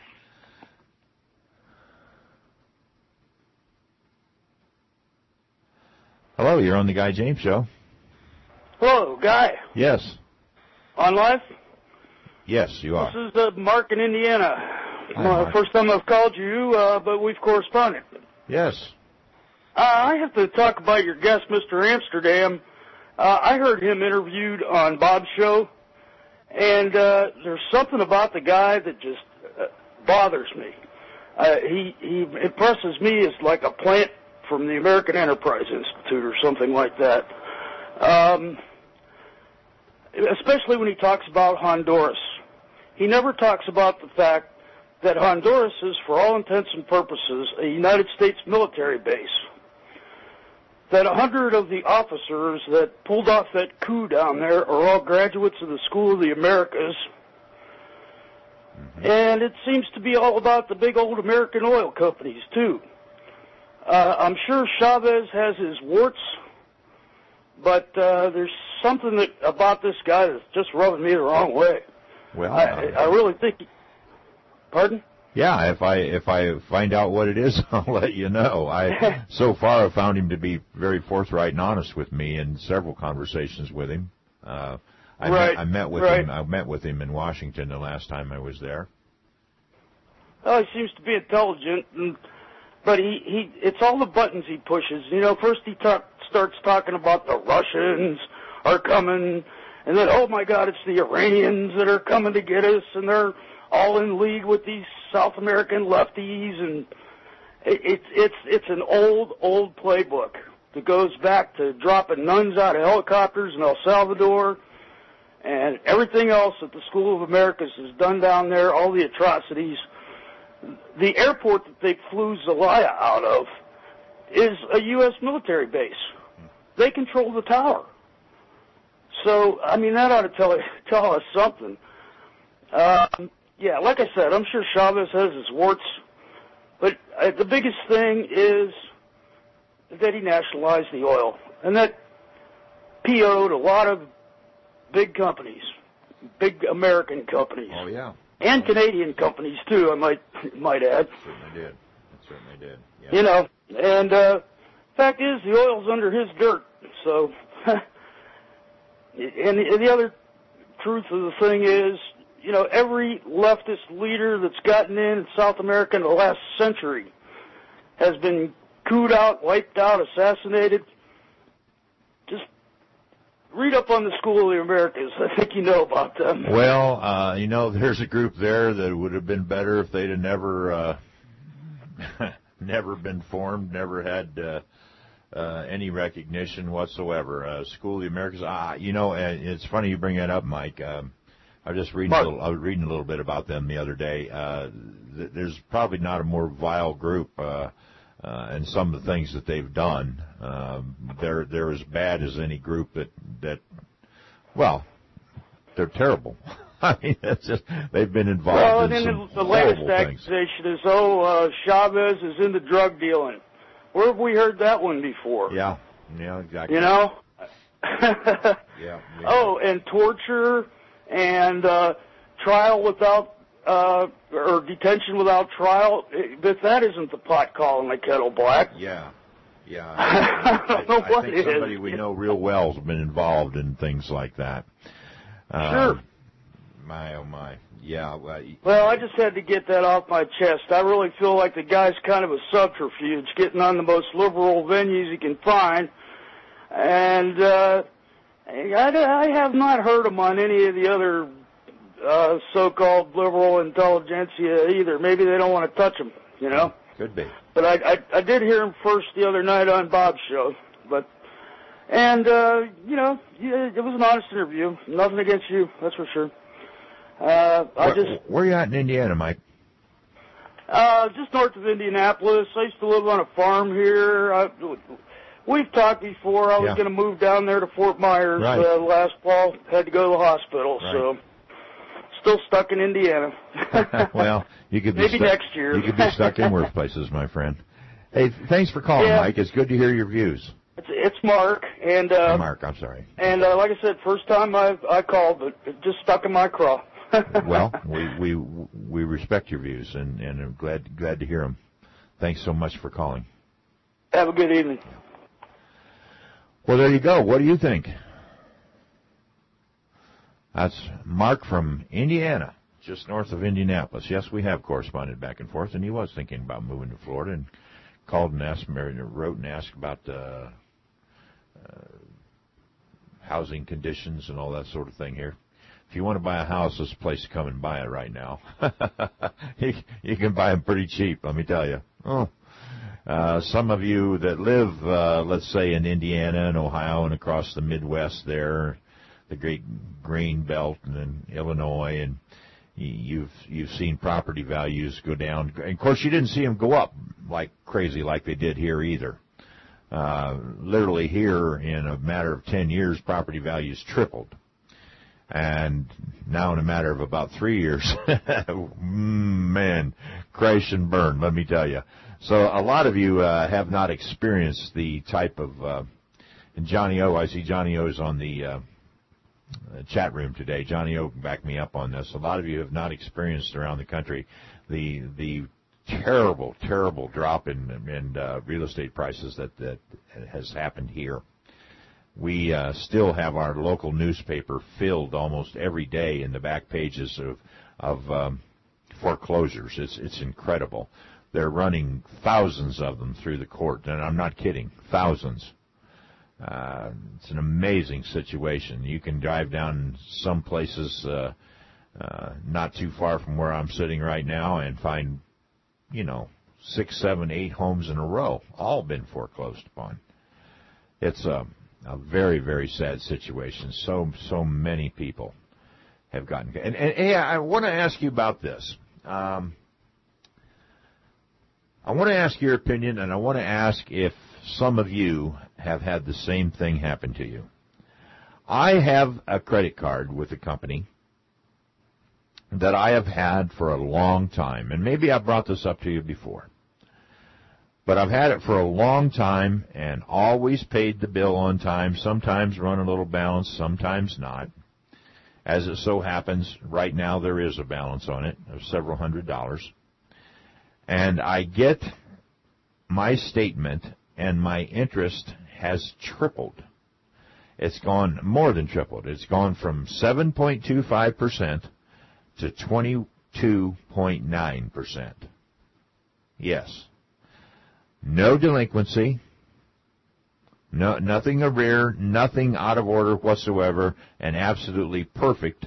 Hello, you're on the Guy James Show. Hello, Guy. Yes. On live? Yes, you are. This is uh, Mark in Indiana. Hi, uh, Mark. First time I've called you, uh, but we've corresponded. Yes. Uh, I have to talk about your guest, Mister Amsterdam. Uh, I heard him interviewed on Bob's show, and uh, there's something about the guy that just uh, bothers me. Uh, he, he impresses me as like a plant from the American Enterprise Institute or something like that. Um, especially when he talks about Honduras. He never talks about the fact that Honduras is, for all intents and purposes, a United States military base. That a hundred of the officers that pulled off that coup down there are all graduates of the School of the Americas. Mm-hmm. And it seems to be all about the big old American oil companies, too. Uh, I'm sure Chavez has his warts, but uh, there's something that, about this guy that's just rubbing me the wrong way. Well, I, uh, I really think... He, pardon? Yeah, if I if I find out what it is, I'll let you know. I so far have found him to be very forthright and honest with me in several conversations with him. Uh, I, right, met, I met with right. him. I met with him in Washington the last time I was there. Well, he seems to be intelligent, and, but he, he it's all the buttons he pushes. You know, first he talk, starts talking about the Russians are coming, and then, oh my God, it's the Iranians that are coming to get us, and they're all in league with these South American lefties, and it, it's it's it's an old old playbook that goes back to dropping nuns out of helicopters in El Salvador, and everything else that the School of Americas has done down there, all the atrocities. The airport that they flew Zelaya out of is a U S military base. They control the tower. So, I mean, that ought to tell tell us something. Um, yeah, like I said, I'm sure Chavez has his warts, but uh, the biggest thing is that he nationalized the oil, and that P O'd a lot of big companies, big American companies. Oh, yeah. And Canadian companies, too, I might might add. It certainly did. It certainly did. Yeah. You know, and uh, fact is, the oil's under his dirt, so... And the other truth of the thing is, you know, every leftist leader that's gotten in South America in the last century has been cooed out, wiped out, assassinated. Just read up on the School of the Americas. I think you know about them. Well, uh, you know, there's a group there that would have been better if they'd have never, uh, never been formed, never had uh, uh, any recognition whatsoever. Uh, School of the Americas. Ah, you know, and it's funny you bring that up, Mike. Um, I was just reading a little, I was reading a little bit about them the other day. Uh, th- there's probably not a more vile group. Uh, Uh, and some of the things that they've done, um, they're they're as bad as any group that that. Well, they're terrible. I mean, it's just they've been involved well, in and some then the, the latest things. accusation is, oh, uh, Chavez is into drug dealing. Where have we heard that one before? Yeah, yeah, exactly. You know. yeah, yeah. Oh, and torture and uh, trial without. Uh, or detention without trial, but that isn't the pot calling the kettle black. Yeah, yeah. I, I don't know I what think it somebody is. we know real well has been involved in things like that. Um, sure. My, oh my. Yeah. Well, well, I just had to get that off my chest. I really feel like the guy's kind of a subterfuge, getting on the most liberal venues he can find. And uh, I, I have not heard him on any of the other Uh, so-called liberal intelligentsia either. Maybe they don't want to touch him, you know? Could be. But I, I, I did hear him first the other night on Bob's show. But, and, uh, you know, yeah, it was an honest interview. Nothing against you, that's for sure. Uh, I where, just... Where are you at in Indiana, Mike? Uh, just north of Indianapolis. I used to live on a farm here. I, we've talked before. I was Yeah. going to move down there to Fort Myers Right. uh, last fall. Had to go to the hospital, Right. so... Still stuck in Indiana. Well, you could be maybe stuck, next year. You could be stuck in worse places, my friend. Hey, thanks for calling, Yeah. Mike. It's good to hear your views. It's, it's Mark, and uh, Hey, Mark, I'm sorry. And uh, like I said, first time I I called, but it just stuck in my craw. Well, we we we respect your views, and and I'm glad glad to hear them. Thanks so much for calling. Have a good evening. Well, there you go. What do you think? That's Mark from Indiana, just north of Indianapolis. Yes, we have corresponded back and forth, and he was thinking about moving to Florida, and called and asked, wrote and asked about uh, uh, housing conditions and all that sort of thing here. If you want to buy a house, this is a place to come and buy it right now. you, you can buy them pretty cheap, let me tell you. Oh. Uh, some of you that live, uh, let's say, in Indiana and Ohio and across the Midwest there, the great grain belt, and then Illinois, and you've you've seen property values go down. And of course, you didn't see them go up like crazy like they did here either. Uh, literally here, in a matter of ten years, property values tripled. And now in a matter of about three years, man, crash and burn, let me tell you. So a lot of you uh, have not experienced the type of, uh, and Johnny O, I see Johnny O's on the uh, chat room today. Johnny O can back me up on this. A lot of you have not experienced around the country the the terrible, terrible drop in, in uh, real estate prices that, that has happened here. We uh, still have our local newspaper filled almost every day in the back pages of of um, foreclosures. It's it's incredible. They're running thousands of them through the court, and I'm not kidding, thousands. Uh, it's an amazing situation. You can drive down some places uh, uh, not too far from where I'm sitting right now and find, you know, six, seven, eight homes in a row, all been foreclosed upon. It's a, a very, very sad situation. So, so many people have gotten. And, and hey, I want to ask you about this. Um, I want to ask your opinion, and I want to ask if some of you have had the same thing happen to you. I have a credit card with a company that I have had for a long time, and maybe I brought this up to you before. But I've had it for a long time and always paid the bill on time, sometimes run a little balance, sometimes not. As it so happens, right now there is a balance on it of several hundred dollars. And I get my statement, and my interest has tripled. It's gone more than tripled. It's gone from seven point two five percent to twenty-two point nine percent. Yes. No delinquency. No, nothing arrear, nothing out of order whatsoever, and absolutely perfect,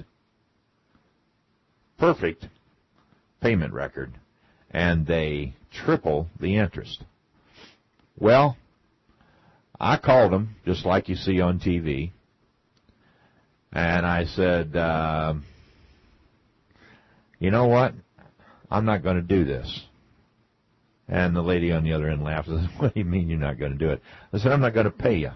perfect payment record. And they triple the interest. Well, I called them, just like you see on T V, and I said, uh, you know what? I'm not going to do this. And the lady on the other end laughed and said, what do you mean you're not going to do it? I said, I'm not going to pay you.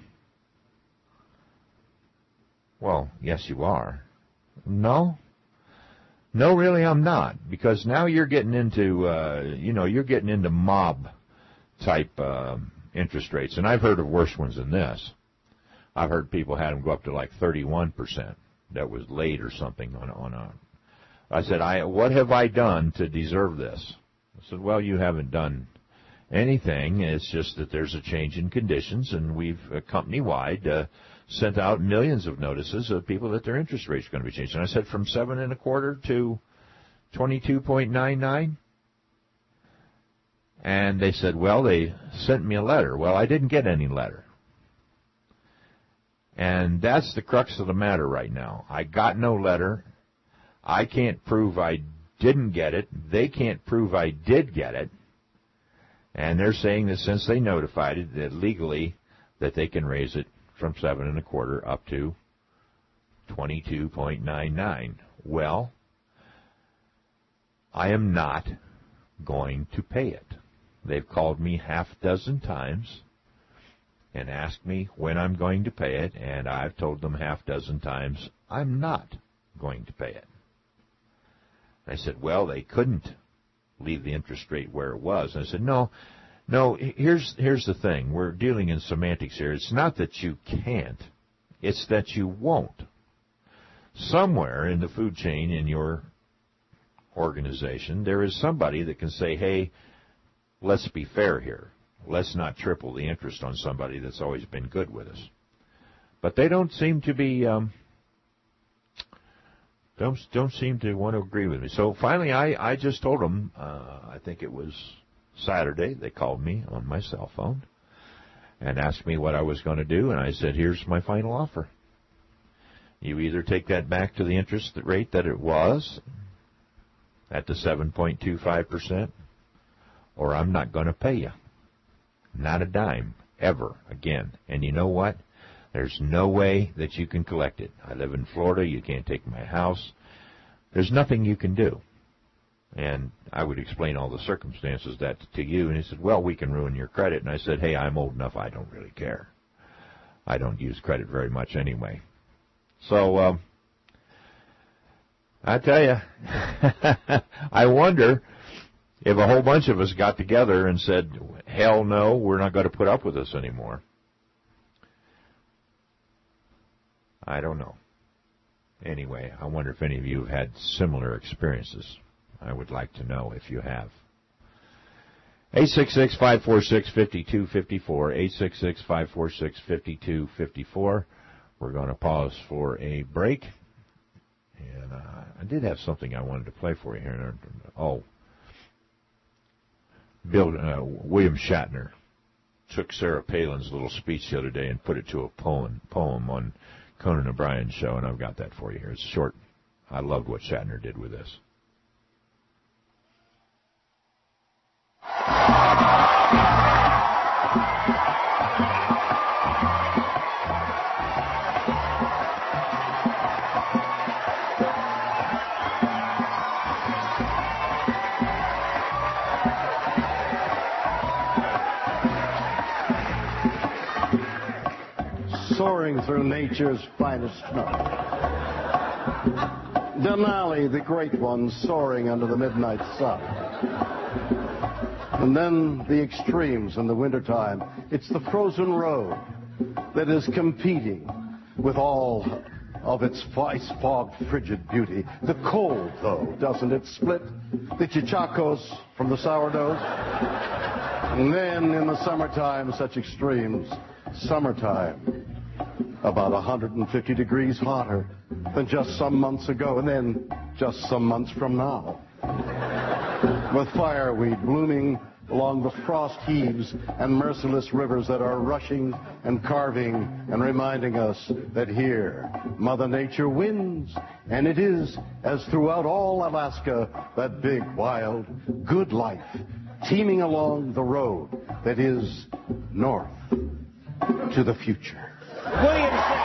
Well, yes, you are. No. No, really, I'm not. Because now you're getting into, uh, you know, you're getting into mob type uh, interest rates. And I've heard of worse ones than this. I've heard people had them go up to like thirty-one percent. That was late or something on, on a. I said, I, what have I done to deserve this? I said, well, you haven't done anything. It's just that there's a change in conditions, and we've uh, company-wide uh, sent out millions of notices of people that their interest rate's going to be changed. And I said, from seven and a quarter to twenty-two point nine nine. And they said, well, they sent me a letter. Well, I didn't get any letter. And that's the crux of the matter right now. I got no letter. I can't prove I didn't get it. They can't prove I did get it. And they're saying that since they notified it, that legally that they can raise it from seven and a quarter up to twenty-two point nine nine. Well, I am not going to pay it. They've called me half a dozen times and asked me when I'm going to pay it, and I've told them half a dozen times I'm not going to pay it. I said, well, they couldn't leave the interest rate where it was. And I said, no, no, here's here's the thing. We're dealing in semantics here. It's not that you can't. It's that you won't. Somewhere in the food chain in your organization, there is somebody that can say, hey, let's be fair here. Let's not triple the interest on somebody that's always been good with us. But they don't seem to be... Um, Don't don't seem to want to agree with me. So finally, I, I just told them, uh, I think it was Saturday, they called me on my cell phone and asked me what I was going to do, and I said, here's my final offer. You either take that back to the interest rate that it was at the seven point two five percent, or I'm not going to pay you. Not a dime, ever again. And you know what? There's no way that you can collect it. I live in Florida. You can't take my house. There's nothing you can do. And I would explain all the circumstances that to you. And he said, well, we can ruin your credit. And I said, hey, I'm old enough. I don't really care. I don't use credit very much anyway. So, um, I tell you, I wonder if a whole bunch of us got together and said, hell no, we're not going to put up with this anymore. I don't know. Anyway, I wonder if any of you have had similar experiences. I would like to know if you have. eight six six, five four six, five two five four, eight six six, five four six, five two five four. We're going to pause for a break. And uh, I did have something I wanted to play for you here. Oh, Bill, uh, William Shatner took Sarah Palin's little speech the other day and put it to a poem, poem on Conan O'Brien's show, and I've got that for you here. It's short. I loved what Shatner did with this. Soaring through nature's finest snow. Denali, the great one, soaring under the midnight sun. And then the extremes in the wintertime. It's the frozen road that is competing with all of its ice-fogged, frigid beauty. The cold, though, doesn't it split the chichacos from the sourdoughs? And then in the summertime, such extremes. Summertime. about one hundred fifty degrees hotter than just some months ago, and then just some months from now. With fireweed blooming along the frost heaves and merciless rivers that are rushing and carving and reminding us that here Mother Nature wins, and it is, as throughout all Alaska, that big, wild, good life teeming along the road that is north to the future. Williams.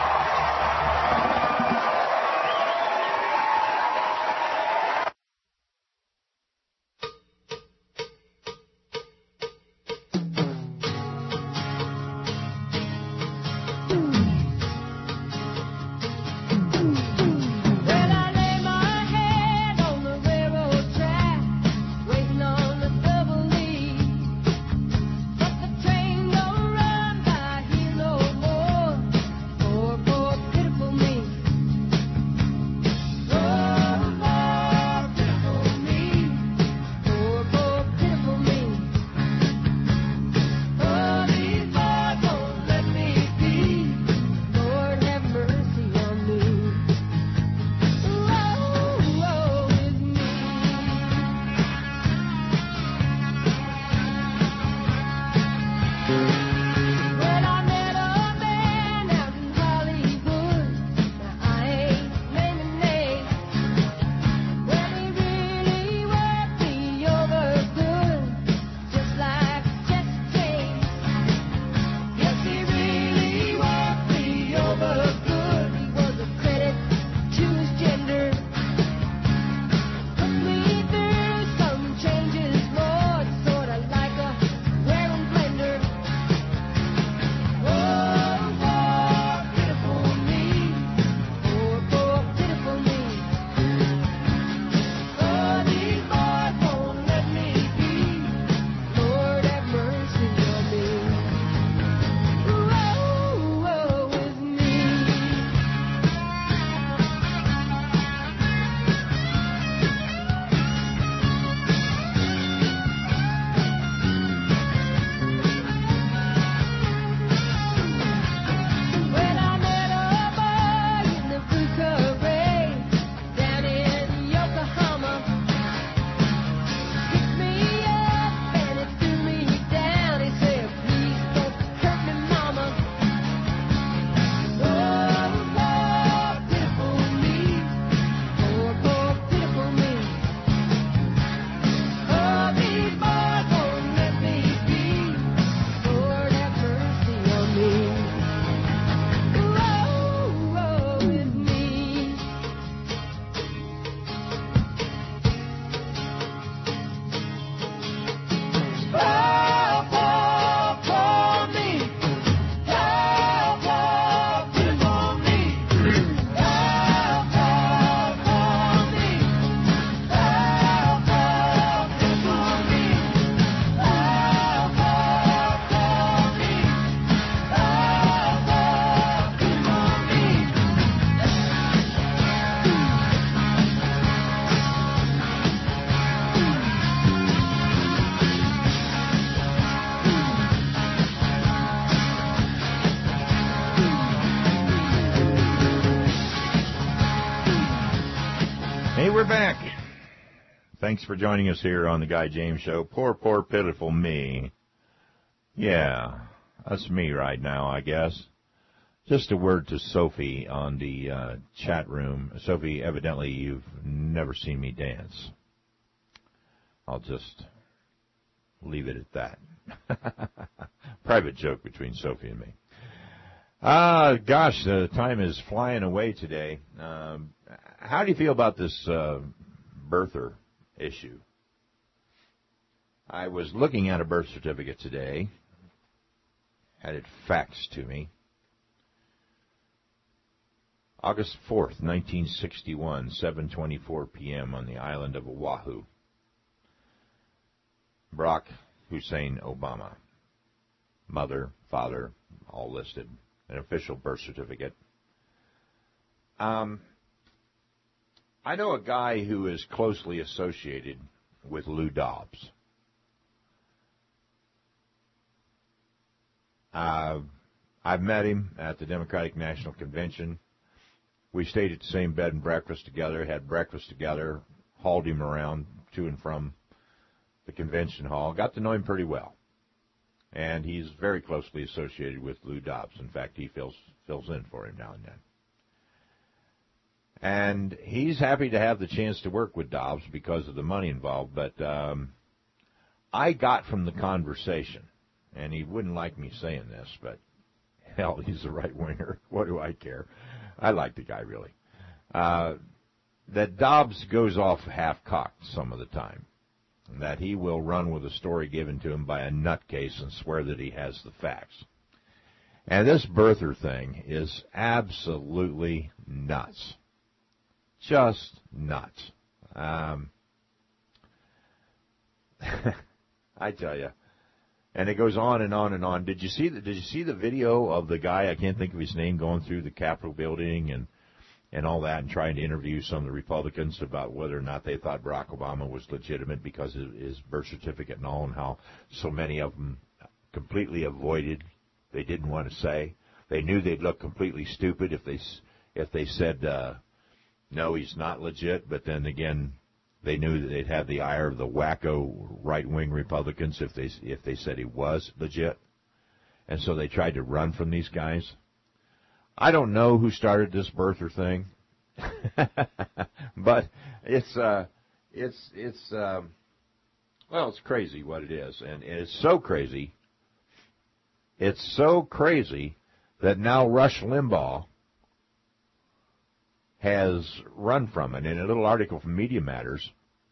We're back. Thanks for joining us here on the Guy James Show. Poor, poor, pitiful me. Yeah, that's me right now, I guess. Just a word to Sophie on the uh, chat room. Sophie, evidently you've never seen me dance. I'll just leave it at that. Private joke between Sophie and me. Ah, uh, gosh, the time is flying away today. Um, how do you feel about this uh, birther issue? I was looking at a birth certificate today, had it faxed to me. August fourth, nineteen sixty-one, seven twenty-four p.m. on the island of Oahu. Barack Hussein Obama. Mother, father, all listed. An official birth certificate. Um, I know a guy who is closely associated with Lou Dobbs. Uh, I've met him at the Democratic National Convention. We stayed at the same bed and breakfast together, had breakfast together, hauled him around to and from the convention hall, got to know him pretty well. And he's very closely associated with Lou Dobbs. In fact, he fills, fills in for him now and then. And he's happy to have the chance to work with Dobbs because of the money involved. But um, I got from the conversation, and he wouldn't like me saying this, but hell, he's a right-winger. What do I care? I like the guy, really. Uh, that Dobbs goes off half-cocked some of the time. That he will run with a story given to him by a nutcase and swear that he has the facts. And this birther thing is absolutely nuts. Just nuts. Um, I tell you. And it goes on and on and on. Did you see the, did you see the video of the guy, I can't think of his name, going through the Capitol building and, and all that and trying to interview some of the Republicans about whether or not they thought Barack Obama was legitimate because of his birth certificate and all, and how so many of them completely avoided. They didn't want to say. They knew they'd look completely stupid if they, if they said, uh, no, he's not legit, but then again, they knew that they'd have the ire of the wacko right-wing Republicans if they if they said he was legit. And so they tried to run from these guys. I don't know who started this birther thing, but it's uh, it's it's um, well, it's crazy what it is, and it's so crazy. It's so crazy that now Rush Limbaugh has run from it. In a little article from Media Matters,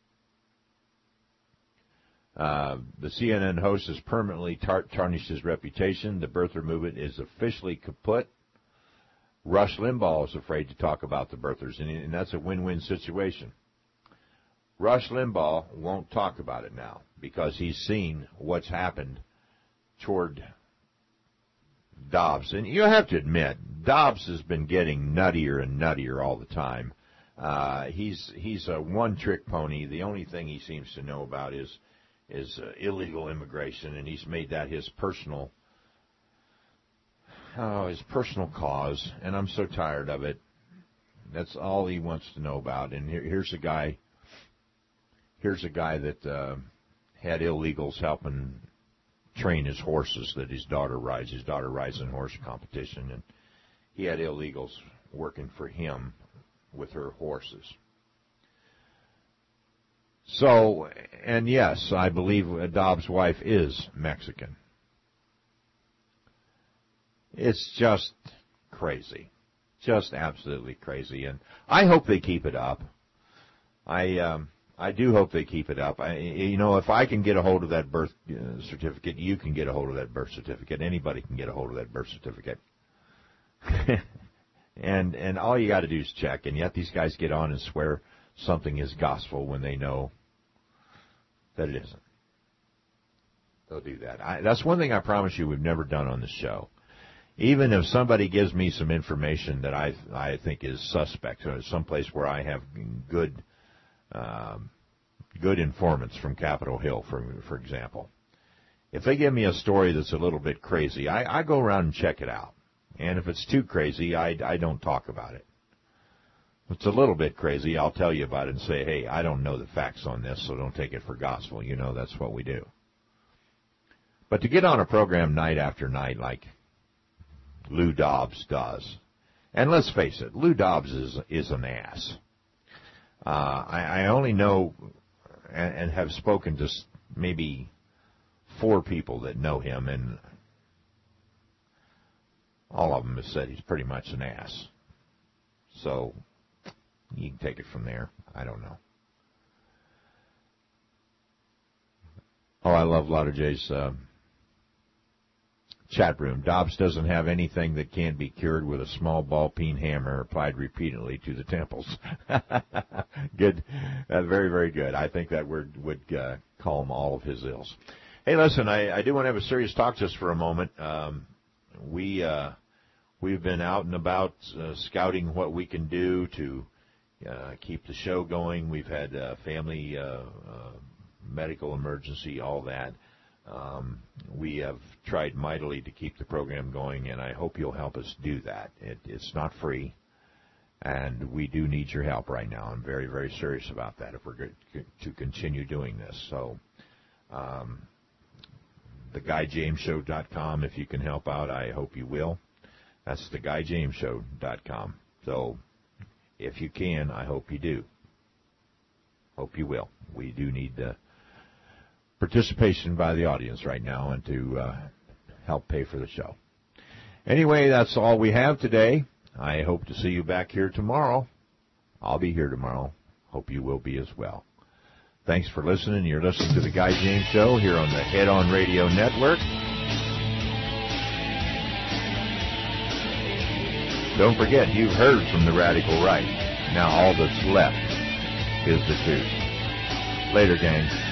uh, the C N N host has permanently tar- tarnished his reputation. The birther movement is officially kaput. Rush Limbaugh is afraid to talk about the birthers, and, and that's a win-win situation. Rush Limbaugh won't talk about it now because he's seen what's happened toward Dobbs. And you have to admit, Dobbs has been getting nuttier and nuttier all the time. Uh, he's he's a one-trick pony. The only thing he seems to know about is is uh, illegal immigration, and he's made that his personal oh his personal cause. And I'm so tired of it. That's all he wants to know about. And here, here's a guy. Here's a guy that uh, had illegals helping train his horses that his daughter rides. His daughter rides in horse competition, and he had illegals working for him with her horses. So, and yes, I believe Dobbs' wife is Mexican. It's just crazy. Just absolutely crazy. And I hope they keep it up. I, um, I do hope they keep it up. I, you know, if I can get a hold of that birth uh, certificate, you can get a hold of that birth certificate. Anybody can get a hold of that birth certificate. and and all you got to do is check. And yet these guys get on and swear something is gospel when they know that it isn't. They'll do that. I, that's one thing I promise you we've never done on this show. Even if somebody gives me some information that I I think is suspect, or someplace where I have good um, good informants from Capitol Hill, for for example, if they give me a story that's a little bit crazy, I, I go around and check it out. And if it's too crazy, I, I don't talk about it. If it's a little bit crazy, I'll tell you about it and say, hey, I don't know the facts on this, so don't take it for gospel. You know, that's what we do. But to get on a program night after night like Lou Dobbs does, and let's face it, Lou Dobbs is is an ass. Uh, I, I only know and, and have spoken to maybe four people that know him, and all of them have said he's pretty much an ass. So you can take it from there. I don't know. Oh, I love Lauder J's uh, chat room. Dobbs doesn't have anything that can be cured with a small ball-peen hammer applied repeatedly to the temples. Good. Uh, very, very good. I think that word would uh, calm all of his ills. Hey, listen, I, I do want to have a serious talk just for a moment. Um, we, uh, we've been out and about uh, scouting what we can do to uh, keep the show going. We've had uh, family uh, uh, medical emergency, all that. Um, we have tried mightily to keep the program going, and I hope you'll help us do that. It, it's not free, and we do need your help right now. I'm very, very serious about that if we're going to continue doing this. So um, the guy james show dot com, if you can help out, I hope you will. That's the guy james show dot com. So if you can, I hope you do. Hope you will. We do need the participation by the audience right now and to uh, help pay for the show. Anyway, that's all we have today. I hope to see you back here tomorrow. I'll be here tomorrow. Hope you will be as well. Thanks for listening. You're listening to The Guy James Show here on the Head On Radio Network. Don't forget, you've heard from the radical right. Now all that's left is the truth. Later, gang.